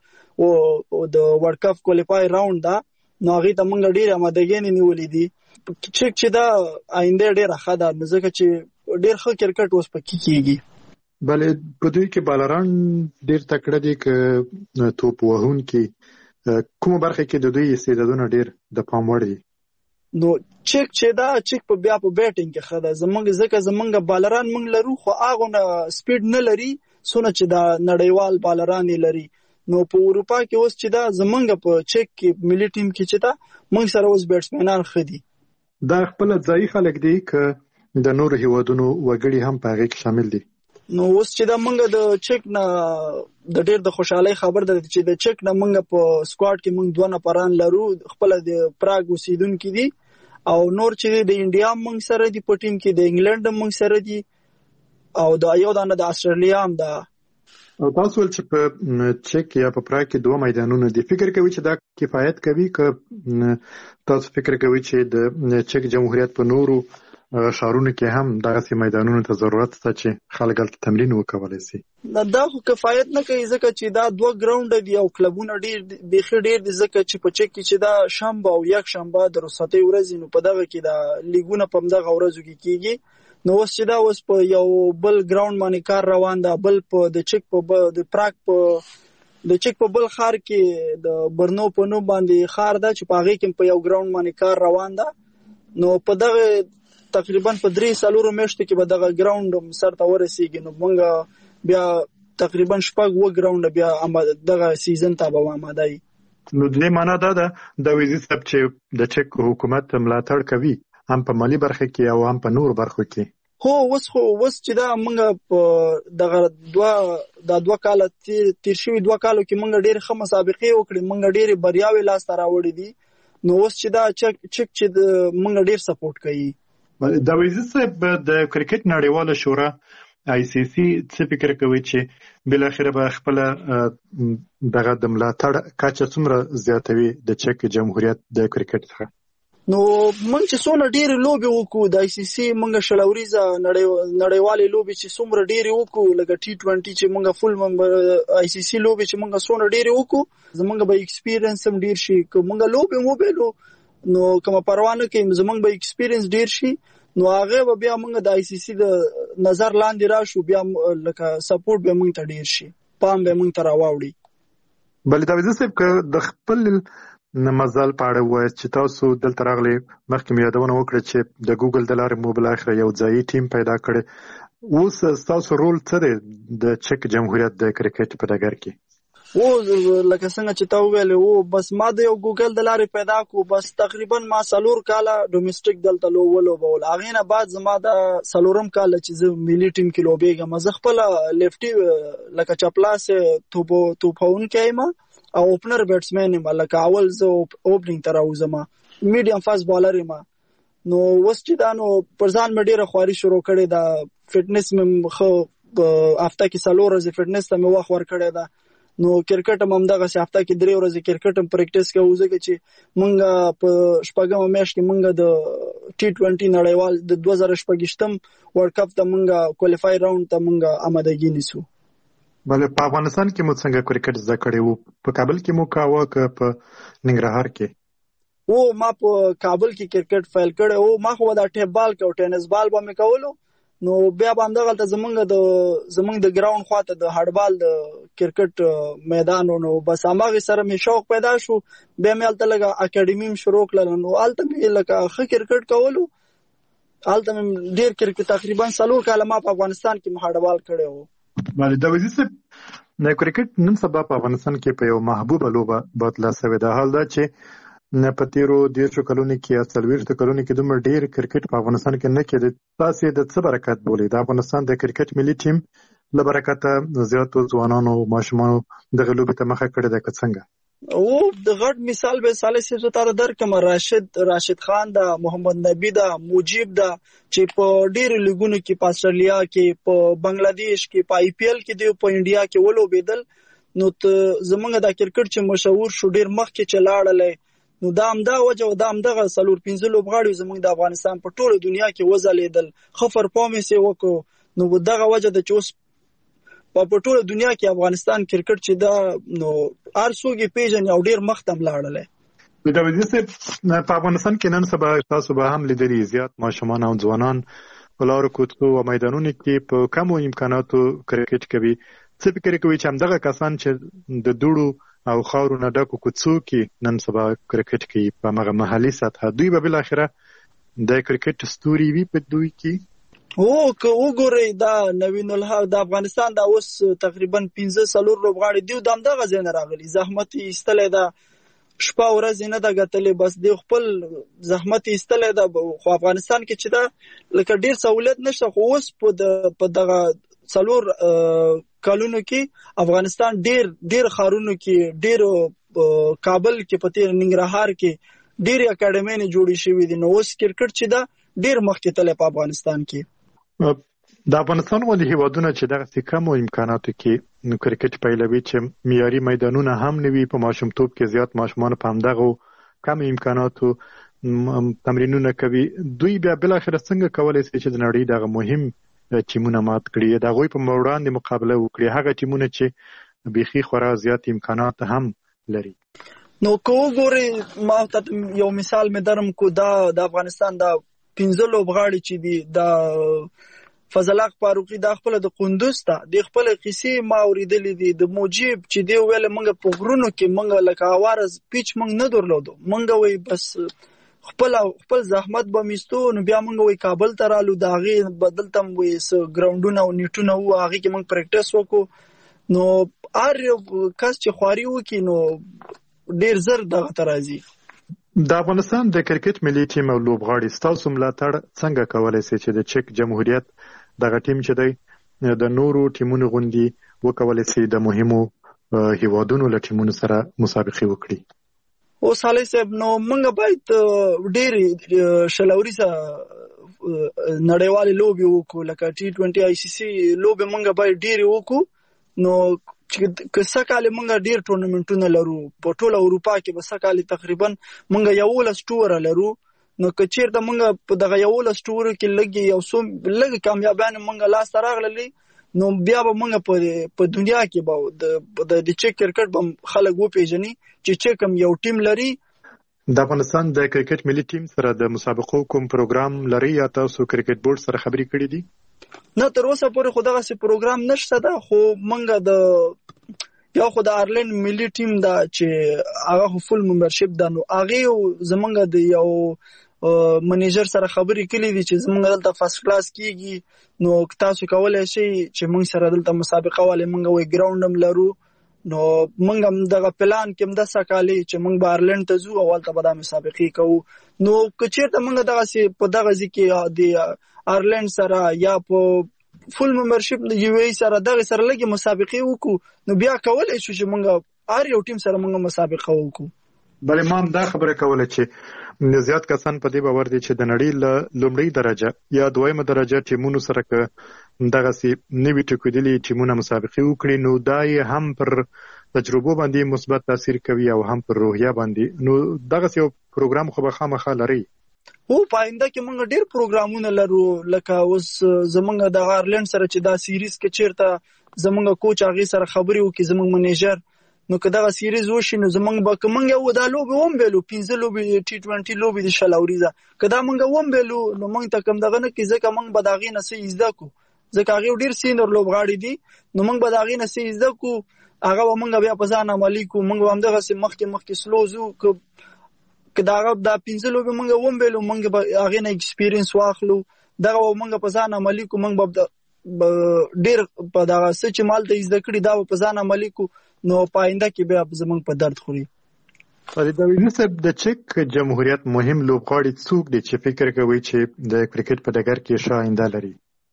زمونږ د ورلد کپ کوالیفای راوند دا. نو هغې ته مونږ ډېرې امادګۍ نیولې دي. چک چې دا آینده ډېره ښه ده، نو ځکه چې ډېر ښه کرکټ اوس پکې کېږي.
بلې په دوی کې بالران ډېر تکړه دي که توپ وهونکي، کومه برخه کې د دوی استعدادونه ډېر د پام وړ دي؟
نو چک چې دا چک په بیا په بیټینګ کې ښه ده زمونږ، ځکه زمونږ بالران مونږ لرو خو هغونه سپیډ نه لري څونه چې دا نړیوال بالران یې لري. نو په اروپا کې اوس چې دا زمونږ په چک کې ملي ټیم کې چې دا مونږ سره اوس بیټسمنان ښه دي.
دا خپل ځایي خلک دي که د نورو هیوادونو وګړي هم په هغې کې شامل دي؟
نو اوس چې دا مونږ د چک نه د ډېر د خوشحالۍ خبر ده چې د چک نه مونږ په سکواډ کې مونږ 2 نفران لرو خپل د پراګ اوسیدونکي دي، او نور چې د انډیا مونږ سره دي په ټیم کې، د انګلند مونږ سره دي، او د یو دانه د استرالیا هم ده.
او تاسو ول چې په چک یا په پراګ کې 2 میدانونه دي، فکر کوي چې دا کفایت کوي که تاسو فکر کوي چې د چک جمهوریت په نورو ښارونو کې هم دغسې میدانونو ته ضرورت شته چې خلک هلته تمرین وکولی شي؟
دا خو کفایت نه کوي ځکه چې دا 2 ګراونډه دي او کلبونه بیخي ډېر دي، ځکه چې په چک کې چې دا شنبه او یک شنبه د رخصتۍ ورځې نو په دغه کې دا لیګونه په همدغه ورځو کې کېږي. نو اوس چې دا اوس په یو بل ګراوند باندې کار روان ده، بل په د چک په د پراګ په د چک په بل ښار کې د برنو په نوم باندې ښار ده چې په هغې کې په یو ګراوند باندې کار روان ده. نو په دغه تقریبا په 3-4 میاشتو کې به دغه ګراوند سر ته ورسېږي. نو موږ بیا تقریبا 6 ګراوند بیا دغه سیزن ته به آماده یو.
نو د دې معنا دا ده د ویزي صاحب چې د چک حکومت ملاتړ کوي هم په مالي برخه کې او هم په نورو برخو کې؟
هو اوس چې دا موږ په دغه 2 کاله تیر شوي 2 کالو کې موږ ډېرې ښه مسابقې وکړې، موږ ډېرې بریاوې لاسته راوړې دي. نو اوس چې دا چک چې موږ ډېر سپورټ کوي.
د ویزي صاحب د کرکټ نړیواله شورا ICC څه فکر کوي چې بل اخر به خپل دغه د ملاتړ کچه څومره زیاتوي د چک جمهوریت د کرکټ څخه؟
نو موږ چې څونه ډېرې لوبې وکړو د ICC موږ شلوریزه نړیوالې لوبې چې څومره ډېرې وکړو لکه T20 چې موږ فول ممبر ICC لوبې چې موږ څونه ډېرې وکړو زموږ به ایکسپیرینس هم ډېر شي. که موږ لوبې وبیلو نو کومه پروا نه کوي، زمونږ به ایکسپیرینس ډیر شي، نو هغه به بیا موږ د ICC د نظر لاندې راشو، بیا لکه سپورټ به موږ ته ډیر شي، پام به موږ ته راوړي.
بلې دا ویزه صاحب که د خپل مزل په اړه وایي چې تاسو دلته راغلي، مخکې مې یادونه وکړه چې د ګوګل د لارې مو بالاخره یو ځایي ټیم پیدا کړی. اوس ستاسو رول څه دی د چک جمهوریت د کرکټ په ډګر کې؟
لکه څنګه چې تا وویلې بس ما د یو ګوګل د لارې پیدا کو، بس تقریبا ما 4 کاله ډومېسټک دلته ولوبول. هغې نه بعد زما د 4م کال چې زه ملي ټیم کې لوبېږم، زه خپله لیفټي لکه چپلاس توپونکی یم او اوپنر بیټسمین یم. لکه اول زه اوپننګ ته راوځم، میډیم فاست بالر یم. نو اوس چې دا نو پر ځان مې ډېره خواري شروع کړې ده، فټنس مې ښه هفته کې 4 ورځې فټنس ته مې وخت ورکړی ده. نو کرکټ هم همدغسې هفته کې 3 ورځې کرکټ هم پریکټس کوو، ځکه چې موږ په 6مه میاشت کې موږ د T20 نړیوال د 2026 ورلد کپ ته موږ کوالیفای راوند ته موږ آمادګي نیسو.
بلې په افغانستان کې مو څنګه کرکټ زده کړی وو؟ په کابل کې مو کاوه که په ننګرهار کې؟
ما په کابل کې کرکټ فیل کړی وو. ما خو دا ټیپ بال او ټینس بال به مې کولو، نو بیا به همدغلته زمونږ د ګراوند خواته د هډبال د کرکټ میدان و، نو بس هماغې سره مې شوق پیدا شو. بیا مې هلته لږه اکاډمي هم شروع کړله، نو هلته مې لکه ښه کرکټ کولو. هلته مې ډېر کرکټ تقریبا 4 کاله ما په افغانستان کې هډبال کړی و.
بلې د ویزي صاحب د کرکټ نن سبا په افغانستان کې په یو محبوبه لوبه بدله شوې ده. حال دا چې په تیرو 10 کلونو کې یا 40 کلونو کې دومره ډېر کرکټ په افغانستان کې نه کېده. تاسې د څه برکت بولئ د افغانستان د کرکټ ملي ټیم له برکته زیاتو ځوانانو او ماشومانو دغه لوبې ته مخه کړې ده که څنګه؟
د غټ مثال به صالح صاحب ته درکړم، راشد خان ده، محمد نبی ده، مجیب ده، چې په ډېرو لیګونو کې په استرالیا کې، په بنگلادیش کې، په IPL کې دی، په انډیا کې ولوبېدل. نو زمونږ د کرکټ چې مشهور شو ډیر مخکې چې لاړل نو دا همدا وجه او دا همدغه 4-5 لوبغاړي زمونږ د افغانستان په ټوله دنیا کې وځلیدل خفر پامې سي وکړو نو دغه وجه د چوس په ټوله دنیا کې افغانستان کرکټ چې دا نو ارسوګي پیژن او ډیر مختم لاړل
دا وځي په افغانستان کې نن سبا تاسو به هم لیدلی زیات ماشومان او ځوانان په لارو کوڅو او میدانونو کې په کمو امکاناتو کرکټ کوي څه فکر کوي چې همدغه کسان چې د دوړو او خاورو نه ډکو کوڅو کې نن سبا کرکټ کوي په هغه محلي سطح دوی به بل اخره د کرکټ ستوري وي په دوی کې
که وګورئ دا نوین الحق د افغانستان دا اوس تقریبا 15 لوبغاړي دی د همدغه ځای نه راغلي زحمت ایستلې ده شپه ورځ نه ده ګټلې بس دی خپل زحمت ایستلې ده خو افغانستان کې چې دا لکه ډیر سہولت نشته خو اوس په دغه 4 کالونو کې افغانستان ډیر خارونو کې ډیر کابل کې پته ننګرهار کې ډیر اکیډمي نه جوړې شوې دي نو اوس کرکټ چې دا ډیر مخکې تللی په افغانستان کې
د افغانستان غوندې هیوادونه چې دغه کم امکاناتو کې نو کرکټ پیلوي چې معیاري میدانونه هم نه وي په ماشومتوب کې زیات ماشومان په همدغه کم امکاناتو تمرینونه کوي دوی بیا بل اخر څنګه کولای شي چې د نړۍ دغه مهم ټیمونه مات کړي دا غوي په وړاندې مقابله وکړي هغه ټیمونه چې بيخي خورا زیات امکانات هم لري
نو کو ګوري ما ته یو مثال مې درم کو دا د افغانستان دا 15 لوبغاړي چې دي دا فضل حق فاروقي دا خپل د قندوز ته د خپل قصې ما اوریدلې دي د موجب چې دی ویل منګه په غرونو کې منګه لکه اوارز پیچ منګ نه درلودو منګه وي بس خپل زحمت به میستو نو بیا منګه وي کابل ته رالو دا غي بدلتم وي ګراوندونه او نیټونه و هغه کې منګ پریکټیس وکړو نو ار کس چې خواري وکي نو ډیر زر دغه ترازی
د افغانستان د کرکټ ملي ټیم او لوبغاړي ستاسو ملاتړ څنګه کولای شي چې د چک جمهوریت دغه ټیم چې دی د نورو ټیمونو غوندي وکولای شي د مهمو هیوادونو له ټیمونو سره مسابقه وکړي
او صالح صاحب نو موږ باید ډېر شلوري نړیوالې لوبي وکړو لکه T20 ICC لوبي موږ باید ډېر وکړو نو که سکهاله موږ ډیر ټورنمنټونه لرو په ټوله اروپا کې به سکهاله تقریبا موږ یو لستور لرو نو که چیرته موږ په دغه یو لستور کې لګي یو سم لګي کامیابانه موږ لاس راغللی نو بیا به موږ په دنیا کې به د چک کرکټ به خلک و پیژني چې چکم یو ټیم لري
د افغانستان د کرکټ ملي ټیم سره د مسابقو کوم پروګرام لري یا تاسو کرکټ بورډ سره خبرې کړې دي
نه تر اوسه پورې خو دغه سي پروګرام نشته دا خو منګه د یو خو د آیرلند ملي ټیم دا چې هغه فول ممبرشپ دا نو هغه زمونږ د یو منیجر سره خبرې کړې دي چې زمونږ دلته فرست کلاس کیږي نو تاسو کولای شئ چې موږ سره دلته مسابقه والے موږ وی ګراوندم لرو نو موږ هم دغه پلان کې هم د سکالي چې موږ به آیرلند ته ځو او ولته به د مسابقه کوو نو کچېرته موږ دغه سي په دغه ځکه د آیرلند سره یا په فول ممبرشپ د یو ای سره دغه سره لګي مسابقه وکړو نو بیا کولای شو چې موږ ار یو ټیم سره موږ مسابقه وکړو
بلې ما دا خبره کوله چې زیات کسان په دې باور دي چې د نړۍ له لومړۍ درجه یا دویمه درجه ټیمونو سره که دغه سي نوي ټکودلي ټیمونه مسابقه وکړي نو دا یې هم پر تجربه باندې مثبت تاثیر کوي او هم پر روحیه باندې نو دغه یو پروګرام خو به خامخا لري
او پاینده کې موږ ډېر پروګرامونه لرو لکه اوس زمونږ د آیرلند سره چې دا سیریز کې چیرته زمونږ کوچ هغه سره خبرې وکړي زمونږ منیجر نو که دغه سیریز وشي نو زمونږ به کومنګ یو د لوبي ووم بیلو 15 لوبي T20 لوبي د شلاوريزه که دا موږ ووم بیلو نو موږ ته کوم دغه نه کې ځکه موږ به داغې نه سې زده کو ځکه هغه ډېر سینر لوبغاړي دي نو موږ به داغې نه سې زده کو هغه موږ بیا په ځان عملي کو موږ هم دغه سي مخکې سلوزو که دا 15 لوبي موږ ووم بیلو موږ به هغه نه ایکسپیرینس واخلو دغه موږ په ځان عملي کو موږ به ډېر په دغه سچ مال ته زده کړی دا په ځان عملي کو نو پاینده کې بیا زمونږ په درد خوري
فرید یوسف د چک جمهوریت مهم لوبغاړي څوک دي چې فکر کوي چې د کرکټ په ډګر کې ښه آینده لري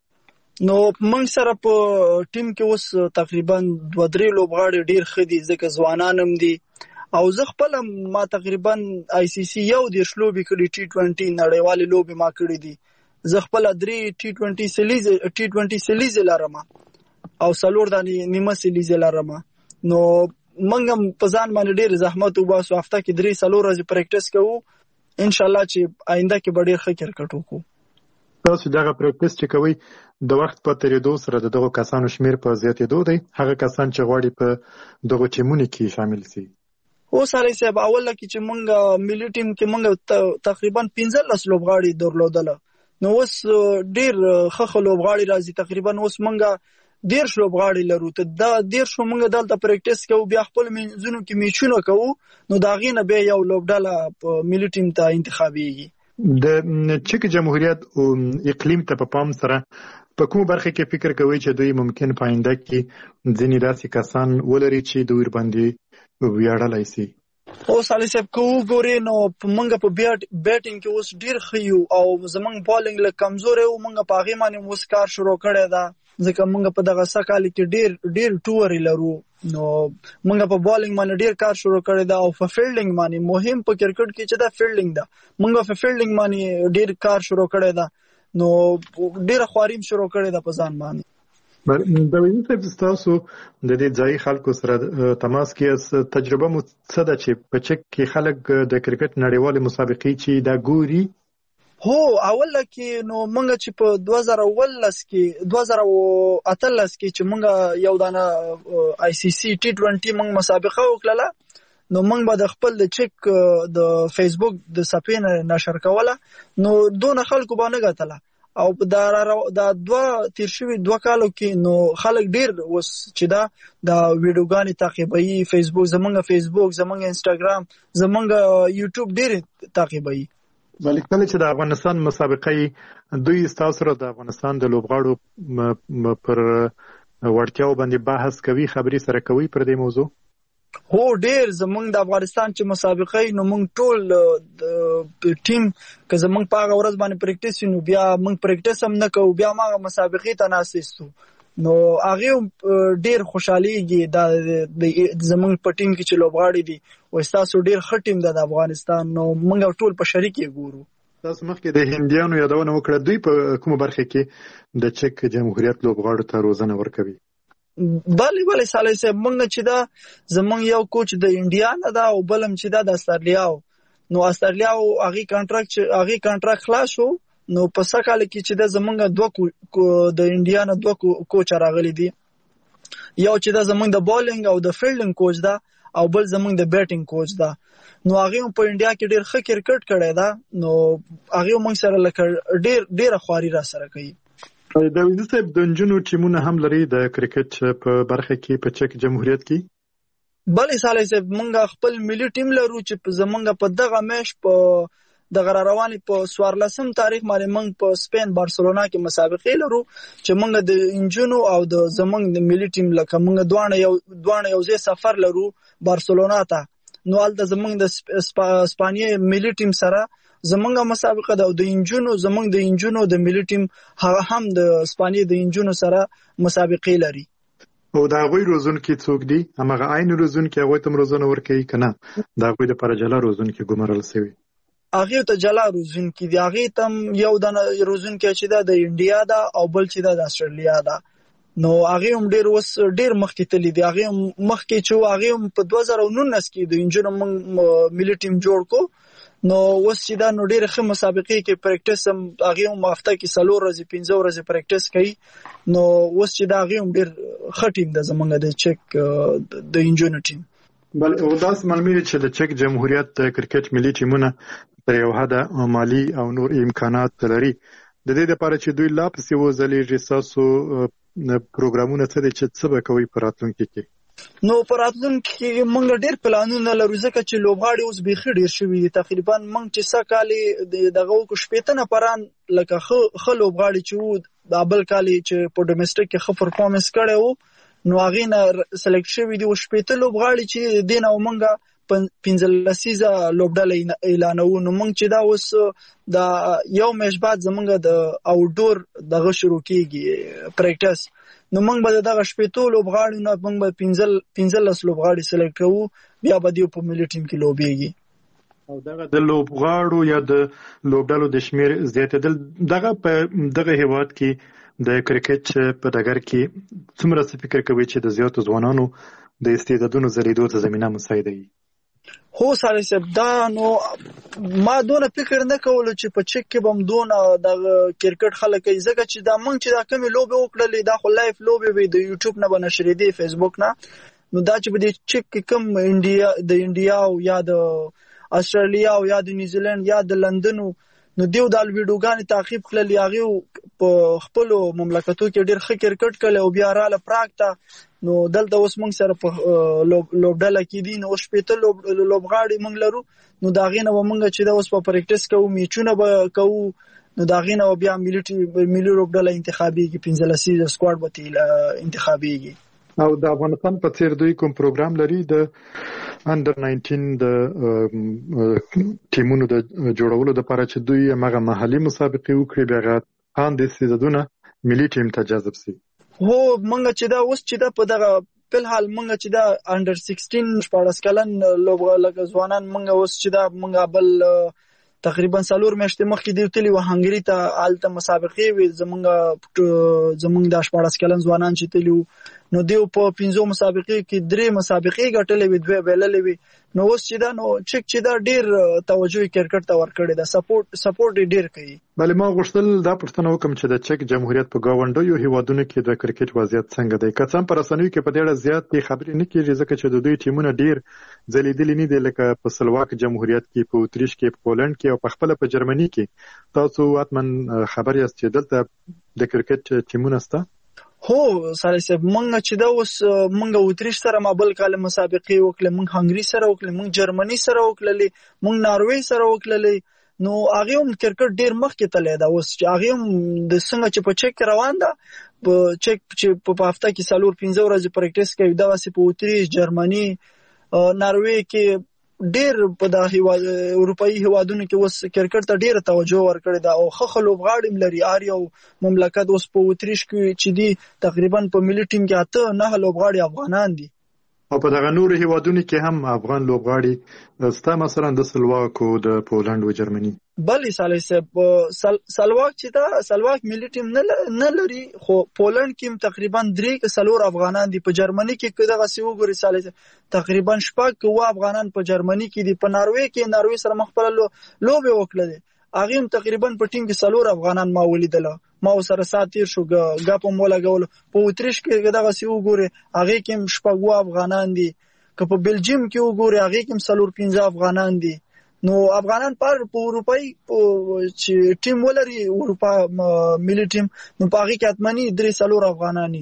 نو موږ سره په ټیم کې اوس تقریبا 2-3 لوبغاړي ډیر ښه دي ځکه ځوانان هم دي او زه خپل ما تقریبا ICC یو د شلوبي کړي T20 نړیوالې لوبي ما کړې دي زه خپل 3 T20 سیریز لرم او سلور د نیمه سیریز لرم نو منګم په ځان باندې ډیر زحمت وباسو، هفته کې 3-4 ورځې پریکټیس کوو، ان شاء الله چې آینده کې به ډیر ښه کرکټ وکړو.
تاسو دغه پریکټیس چې کوي د وخت په تیریدو سره دغه کسانو شمیر په زیاتېدو دی، هغه کسان چې غواړي په دغه ټیمونو کې شامل شي.
اوس علي صاحب اول کې چې مونږ ملي ټیم کې مونږ تقریبا 15 لوبغاړي درلودل، نو اوس ډیر ښه لوبغاړي راځي، تقریبا اوس مونږ 10 لوبغاړي لرو. ته دا 10 مونږ دلته پریکټیس کوو، بیا خپل منځونو کې میچونه کوو، نو دا غینه به یو لوبډاله ملي ټیم ته انتخابيږي.
د چک جمهوریت او اقلیم ته په پام سره په کوم برخه کې فکر کوي چې دوی ممکن په آینده کې ځینې داسې کسان ولري چې دوی باندې ویاړلای شي؟
اوس علي صاحب کو ګورې نو مونږ په بیټینګ کې اوس ډیر خيو او زمونږ بالینګ له کمزورې او مونږ په هغه باندې اوس کار شروع کړی دا، ځکه مونږ په دغه سکهال کې ډیر ټوري لرو، نو مونږ په بالینګ باندې ډیر کار شروع کړی دا، او په فیلډینګ باندې مهم په کرکټ کې چې دا فیلډینګ ده، مونږ په فیلډینګ باندې ډیر کار شروع کړی دا، نو ډیر خواریم شروع کړی دا په ځان باندې.
د وینې صاحب تاسو د دې ځای خلکو سره تماس کې تجربه مو څه ده چې په چک کې خلک د کرکټ نړیوالې مسابقې چې دا ګوري؟
هو اول کې نو مونږ چې په 2018 کې چې مونږ یو دانه ICC T20 مونږ مسابقه وکړه، نو مونږ به د خپل د چک د فیسبوک د صفحې نشر کوله، نو دونه خلکو باندې غتله، او دا تیر شوي 2 کالو کې نو خلک ډیر وس چې دا د ویډیوګانې تعقیبوي، فیسبوک زمونږ انستګرام زمونږ یوټیوب ډیر تعقیبوي.
ولی کله چې د افغانستان مسابقې دوی تاسو سره د افغانستان د لوبغاړو پر وړتیاو باندې بحث کوي، خبري سره کوي پر دې موضوع؟
هو ډیر زمونږ د افغانستان چې مسابقې نو مونږ ټول ټیم که زمونږ په هغه ورځ باندې پریکټیس نو بیا مونږ پریکټیس هم نه کوو، بیا ما مسابقې ته ناسېستو، نو هغه ډیر خوشحاليږي دا زمونږ په ټیم کې چې لوبغاړي دي او تاسو ډیر ښه ټیم ده د افغانستان، نو مونږ ټول په شریک یې ګورو.
تاسو مخکې د هندیانو یادونه وکړه، دوی په کومه برخه کې د چک جمهوریت لوبغاړو ته روزنه ورکوي؟
بله سالي صاحب مونږ چې دا زمونږ یو کوچ د انډیا نه دا او بلم چې دا د استرالیا، نو استرالیا هغه کانټراکټ خلاص شو، نو په سکهال کې چې دا زمونږ د انډیا نه 2 کوچ راغلي دي، یو چې دا زمونږ د بالینګ او د فیلډینګ کوچ دا، او بل زمونږ د بیټینګ کوچ دا، نو هغه په انډیا کې ډیر ښه کرکټ کړی دا، نو هغه مونږ سره لکه ډیر خواري را سره کوي.
د وینې صاحب د نجونو ټیمونه هم لري د کرکټ په برخه کې په چک جمهوریت کې؟
بلې سالي صاحب مونږ خپل ملي ټیم لرو چې زمونږ په دغه میش په دغه رواني په 14 تاریخ باندې مونږ په سپین بارسلونا کې مسابقې لرو، چې مونږ د انجونو او د زمونږ د ملي ټیم لکه مونږ دوه یو ځای سفر لرو بارسلونا ته، نو هلته زمونږ د اسپانیې ملي ټیم سره زمونږ مسابقه ده، او د انجونو د ملي ټیم هغه هم د اسپانیې د انجونو سره مسابقې لري.
او د هغوی روزونکي څوک دي؟ همغه عین روزونکي هغوی ته روزنه ورکوي که نه د هغوی دپاره جلا روزونکي ګمارل شوي؟
هغې ته جلا روزونکي دي، هغې ته هم یو دانه روزونکي چې ده د انډیا ده او بل چې ده د استرالیا ده، نو هغې هم ډیر مخکې تللی دي، هغې هم مخکې چې هغې هم په 2019 کې د انجونو ملي ټیم جوړ کو، نو اوس چې دا نو ډېرې ښه مسابقې کې پریکټیس هم هغې هم هفته کې 4 ورځې 15 ورځې پریکټیس کوي، نو اوس چې دا هغې هم ډېر ښه ټیم ده زمونږ د چک د انجونو ټیم.
بل او داسې معلومېږي چې د چک جمهوریت د کرکټ ملي ټیمونه تر یو حده مالي او نور امکانات لري، د دې لپاره چې دوی لا پسې وځلیږي ستاسو پروګرامونه څه دي چې څه به کوئ په راتلونکي کې؟
نو په راتلونکي کې مونږ ډیر پلانونه لرو، ځکه چې لوبغاړي اوس بیخي ډیر شوي دي، تقریبا مونږ چې سکهال دغه وکړو 15 نفران لکه ښه لوبغاړي چې وو د بل کال چې په ډومېسټک کې ښه پرفارمنس کړی وو، نو هغې نه سلیکټ شوي دي 15 لوبغاړي چې دې نه مونږ 15 لوبډله اعلانوو، نو مونږ چې دا اوس د یو میش بعد زمونږ د آوټډور دغه شروع کېږي پریکټس، نو مونږ به دغه 15 لوبغاړي نه مونږ به 15 لوبغاړي سلیکټ کوو، بیا به دوی په ملي ټیم کې لوبېږي.
او دغه د لوبغاړو یا د لوبډلو د شمیر زیاتېدل دغه په دغه هیواد کې د کرکټ په ډګر کې څومره فکر کوي چې د زیاتو ځوانانو د استعدادونو زریدو ته زمينه مساعده وي؟
هو ساري صاحب دا نو ما دونه فکر نه کول چې په چک کې بم دونه د کرکټ خلک یې زګه چې دا مونږ چې دا کمی لوبه وکړلې دا خو لایف لوبه وي د یوټیوب نه بنشرې دي فیسبوک نه نو دا چې په دې چک کې کم انډیا او یا د استرالیا او یا د نیوزیلند یا د لندن نو دیو دال ویډیوګان تعقیب کړل یاغي په خپل مملکتو کې ډېر ښه کرکټ کړل او بیا رااله پراګ ته نو دلته اوس موږ سره په لوبډاله کې دي نو شپېته لوبغاړي موږ لرو نو دا غینه موږ چې دا اوس په پریکټیس کوو میچونه به کوو نو دا غینه بیا ملي لوبډاله انتخابيږي 15 سکواډ به انتخابيږي
او د افغانستان په څیر دوی کوم پروګرام لري د انډر 19 د ټیمونو د جوړولو لپاره چې دوی هغه محلي مسابقې وکړي بیا غاندې سیزدونه ملي ټیم ته جذب شي
هو مونږ چې دا اوس چې دا په دغه په حال مونږ چې دا انډر 16 14 کلن لوبغاړي ځوانان مونږ اوس چې دا مونږ بل تقریبا 4 میاشتې مخکې دی تلی و هنګری ته آلته مسابقې وي زمونږ د 14 کلن ځوانان چې تلی نو دیو په 15 مسابقې کې 3 مسابقې ګټلې وي 2 بیللې وي نو اوس چې دا نو چک چې دا ډیر توجه کرکټ ته ورکړي دا سپورټ ډیر کوي
بلې ما غوښتل دا پوښتنه وکم چې د چک جمهوریت په گاونډیو هیوادونو کې د کرکټ وضعیت څنګه دی که څنګه پر رسنیو کې په ډېر زیات خبرې نه کیږي ځکه چې د دوی ټیمونه ډیر ځلیدلې نه دي لکه په سلواک جمهوریت کې په اتریش کې په پولند کې او په خپل په جرمني کې تاسو اتمن خبر یاست چې دلته د کرکټ ټیمونه سته
هو ساري صاحب مونږ چې دا اوس مونږ اتریش سره مابل کال مسابقې وکړې مونږ هنګری سره وکړې مونږ جرمني سره وکړلې مونږ ناروې سره وکړلې نو هغه هم کرکټ ډیر مخکې تللی دا اوس چې هغه هم د څنګه چې په چک روان ده په چک چې په هفته کې 4-15 ورځې پریکټیس کوي دا واسه په اتریش جرمني ناروې کې ډیر په د اروپאי هیوادونو کې اوس کرکټ ته ډیره توجه ورکړې ده او خخ لوبغاړي لري اریو مملکت اوس په اتریش کې چې دي تقریبا په ملي ټیم کې 8-9 لوبغاړي افغانان دي
او په دغه نور هیوادونو کې هم افغان لوبغاړي ستا مثلا د سلواک او د پولند او جرمني
بلې سالي صاحب سلواک چې دا سلواک ملي ټیم نه لري خو پولند کې تقریبا 3 افغانان دي په جرمني کې دغه سی وګوري سالي تقریبا 6 افغانان په جرمني کې دي په ناروې سره مخبل لوبه وکړه هغه هم تقریبا په ټیم کې 4 افغانان ما ولیدل ما سره ساتیر شو غاپ مولا غول په اتریش کې دغه سی وګوري هغه کې 6 افغانان دي که په بلجیم کې وګوري هغه کې 15 افغانان دي نو افغانان په اروپאי چې ټیم ولري اروپا ملي ټیم نو په هغه کې اتمنی 3 افغانانی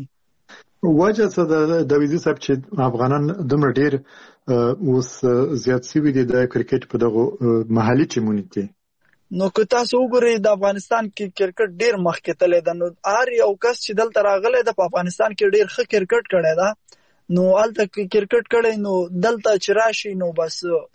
وجه څه د ویزي صاحب چې افغانان دومره ډیر اوس زیات سوي دي د کرکټ په دغه محلي ټیمونو کې
نو که تاسو وګورئ د افغانستان کې کرکټ ډیر مخکې تللی ده نو هر یو کس چې دلته راغلی ده په افغانستان کې ډیر ښه کرکټ کړی ده نو هلته کرکټ کړی نو دلته چې راشي نو بس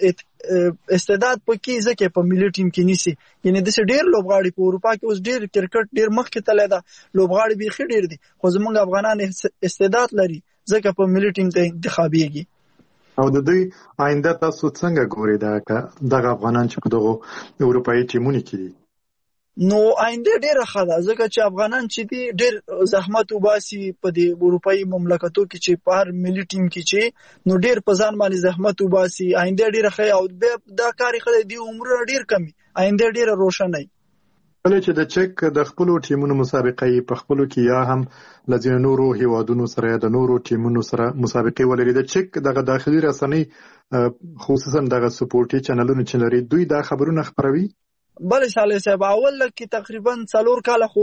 استعداد پکې ځکه په ملي ټیم کې نیسي یعنی د ډیر لوبغاړي په اروپا کې اوس ډیر کرکټ ډیر مخکې تللی ده لوبغاړي بيخي ډیر دي خو زمونږ افغانان استعداد لري ځکه په ملي ټیم ته انتخابيږي
او د دوی آینده تاسو څنګه ګورئ دغه افغانان چې په دغه اروپאי ټیمونو کې دي
نو آینده ډیره ښه ده ځکه چې افغانان چې دي ډیر زحمت وباسي په دې اروپאי مملکتو کې چې په هر ملي ټیم کې چې نو ډیر په ځان باندې زحمت وباسي آینده ډیره ښه او دا کاری خلک دی عمر ډیر کمی آینده ډیره روښانه وي
کله چې د چک د خپل ټیمونو مسابقې په خپل کې یا هم لږ نورو هیوادونو سره د نورو ټیمونو سره مسابقې ولري د چک دغه داخلي رسنۍ خصوصا دغه سپورټي چینلونو چې لري دوی دا خبرونه خبروي
بلې سالي صاحب اول کې تقریبا 4 کال خو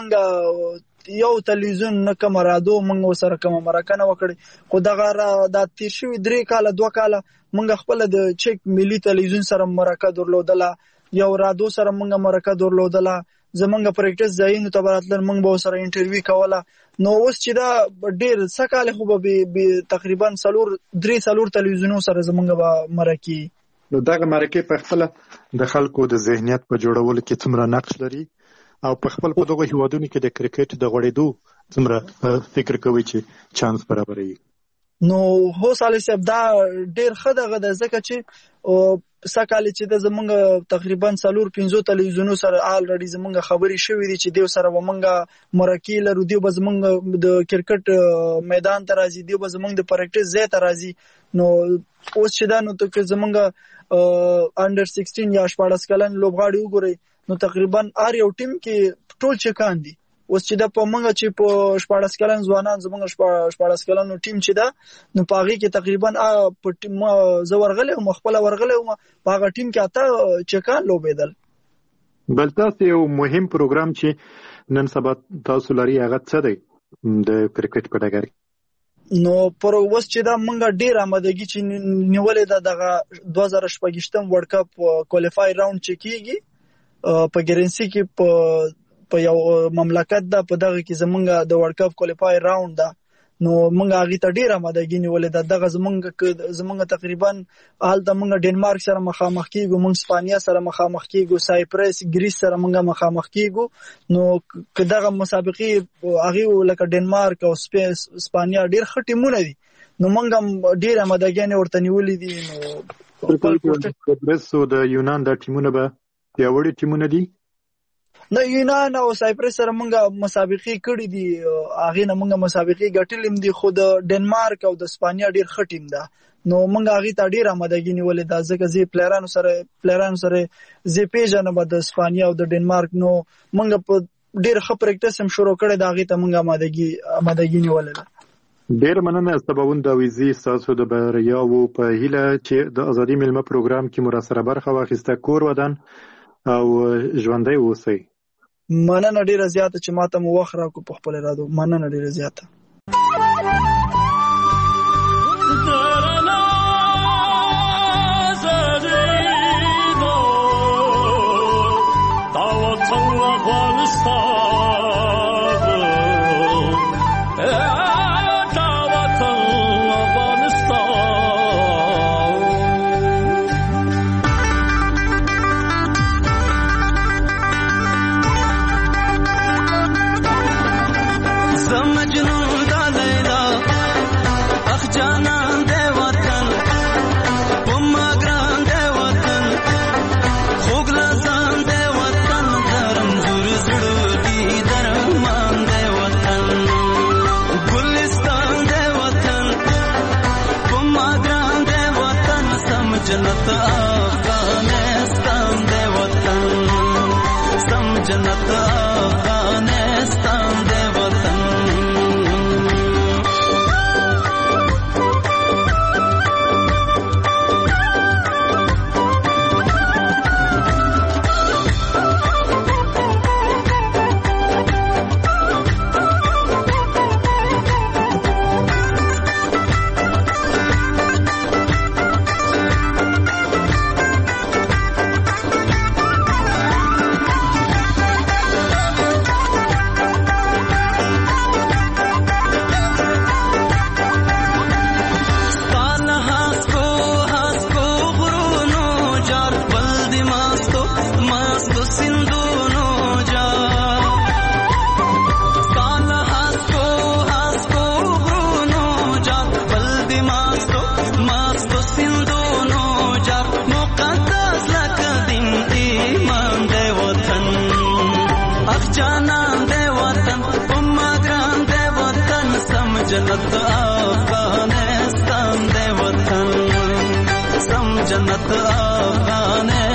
منګه یو تلویزیون نه کوم رادو منګه سره کوم مرکه وکړي خو دغه د تیر شوی 3 کال 2 کال منګه خپل د چک ملي تلویزیون سره مرکه درلودله یو رادو سره منګه مرکه درلودله زمونږ پریکټیس ځایونو ته براتل منګه به سره انټرویو کوله نو اوس چې دا ډیر سکاله خو به تقریبا 3 تلویزیونونو سره زمونږ به مرکه
نو دغه مرکه په خپل د خلکو د ذهنیت په جوړولو کې څومره نقش لري او په خپل په دغه هیوادونو کې د کرکټ د غوړېدو څومره فکر کوي چې چانس برابري
نو هو صالح صاحب دا ډیر ښه دغه د ځکه چې سکهاله چې د زمونږ تقریبا 4-5 تلویزیونونو سره الریډي زمونږ خبرې شوې دي چې دیو سره ومنګه مرکې لرو دیو به زمونږ د کرکټ میدان ته راځي دیو به زمونږ د پریکټیس ځای ته راځي. نو اوس چې دا نو ته زمونږ انډر 16 یا 14 کلن لوبغاړي وګورئ نو تقریبا هر یو ټیم کې ټول چکان دي. اوس چې دا په منګه چې په 14 کلن ځوانان زمونږ 14 کلن ټیم چې دا نو پاغي کې تقریبا په ټیم زو ورغله او خپل ورغله په هغه ټیم کې اته چکان لوبېدل.
بل تاسو یو مهم پروګرام چې نن سبا تاسو لري هغه څه دی د کرکټ په ډګر
نو پر اوس چې دا منګه ډیر آمادګي چې نیولې ده دغه 2018 ورلد کپ کوالیفای راوند چې کیږي په ګرنسي کې په یو مملکت دا په دغه کې زمونږ د ورلد کپ کوالیفای راوند ده نو مونږ هغه ته ډیر آمادګي نیولې ده. دغه زمونږ تقریبا حال د مونږ ډنمارک سره مخامخ کیږو مونږ اسپانیا سره مخامخ کیږو سایپرس ګریس سره مونږ مخامخ کیږو. نو کداغه مسابقې هغه لکه ډنمارک او اسپانیا ډیر ښه ټیمونه دي نو مونږ ډیر آمادګي ورته نیولې دي.
نو پرسو د یونان د ټیمونه به پیاوړي ټیمونه دي
نو یونان او سایپرس سره مونږه مسابقې کړې دي هغه نه مونږه مسابقې ګټلې دي خو د ډنمارک او د اسپانیا ډیر ښه ټیم ده نو مونږه هغه ته ډیر آمادګي نیولې ده ځکه چې پلیرانو سره زی پیژنه د اسپانیا او د ډنمارک نو مونږه په ډیر ښه پریکټیس هم شروع کړې ده هغه ته مونږه آمادګي نیولې ده.
ډیر مننه سباوند داویزی تاسو د بریاو په هیله چې د ازادي ملما پروګرام کې مراسله برخه واخیسته کور ودان او ژوندۍ اوسئ.
مننه ډیره زیاته چې ماته مو وخت راکو په خپل رادو مننه ډیره زیاته.
जन्नत अफगानिस्तान दे वतन सम जन्नत अफगानिस्तान दे वतन जन्नत अफगानिस्तान दे वतन सम जन्नत अफगानिस्तान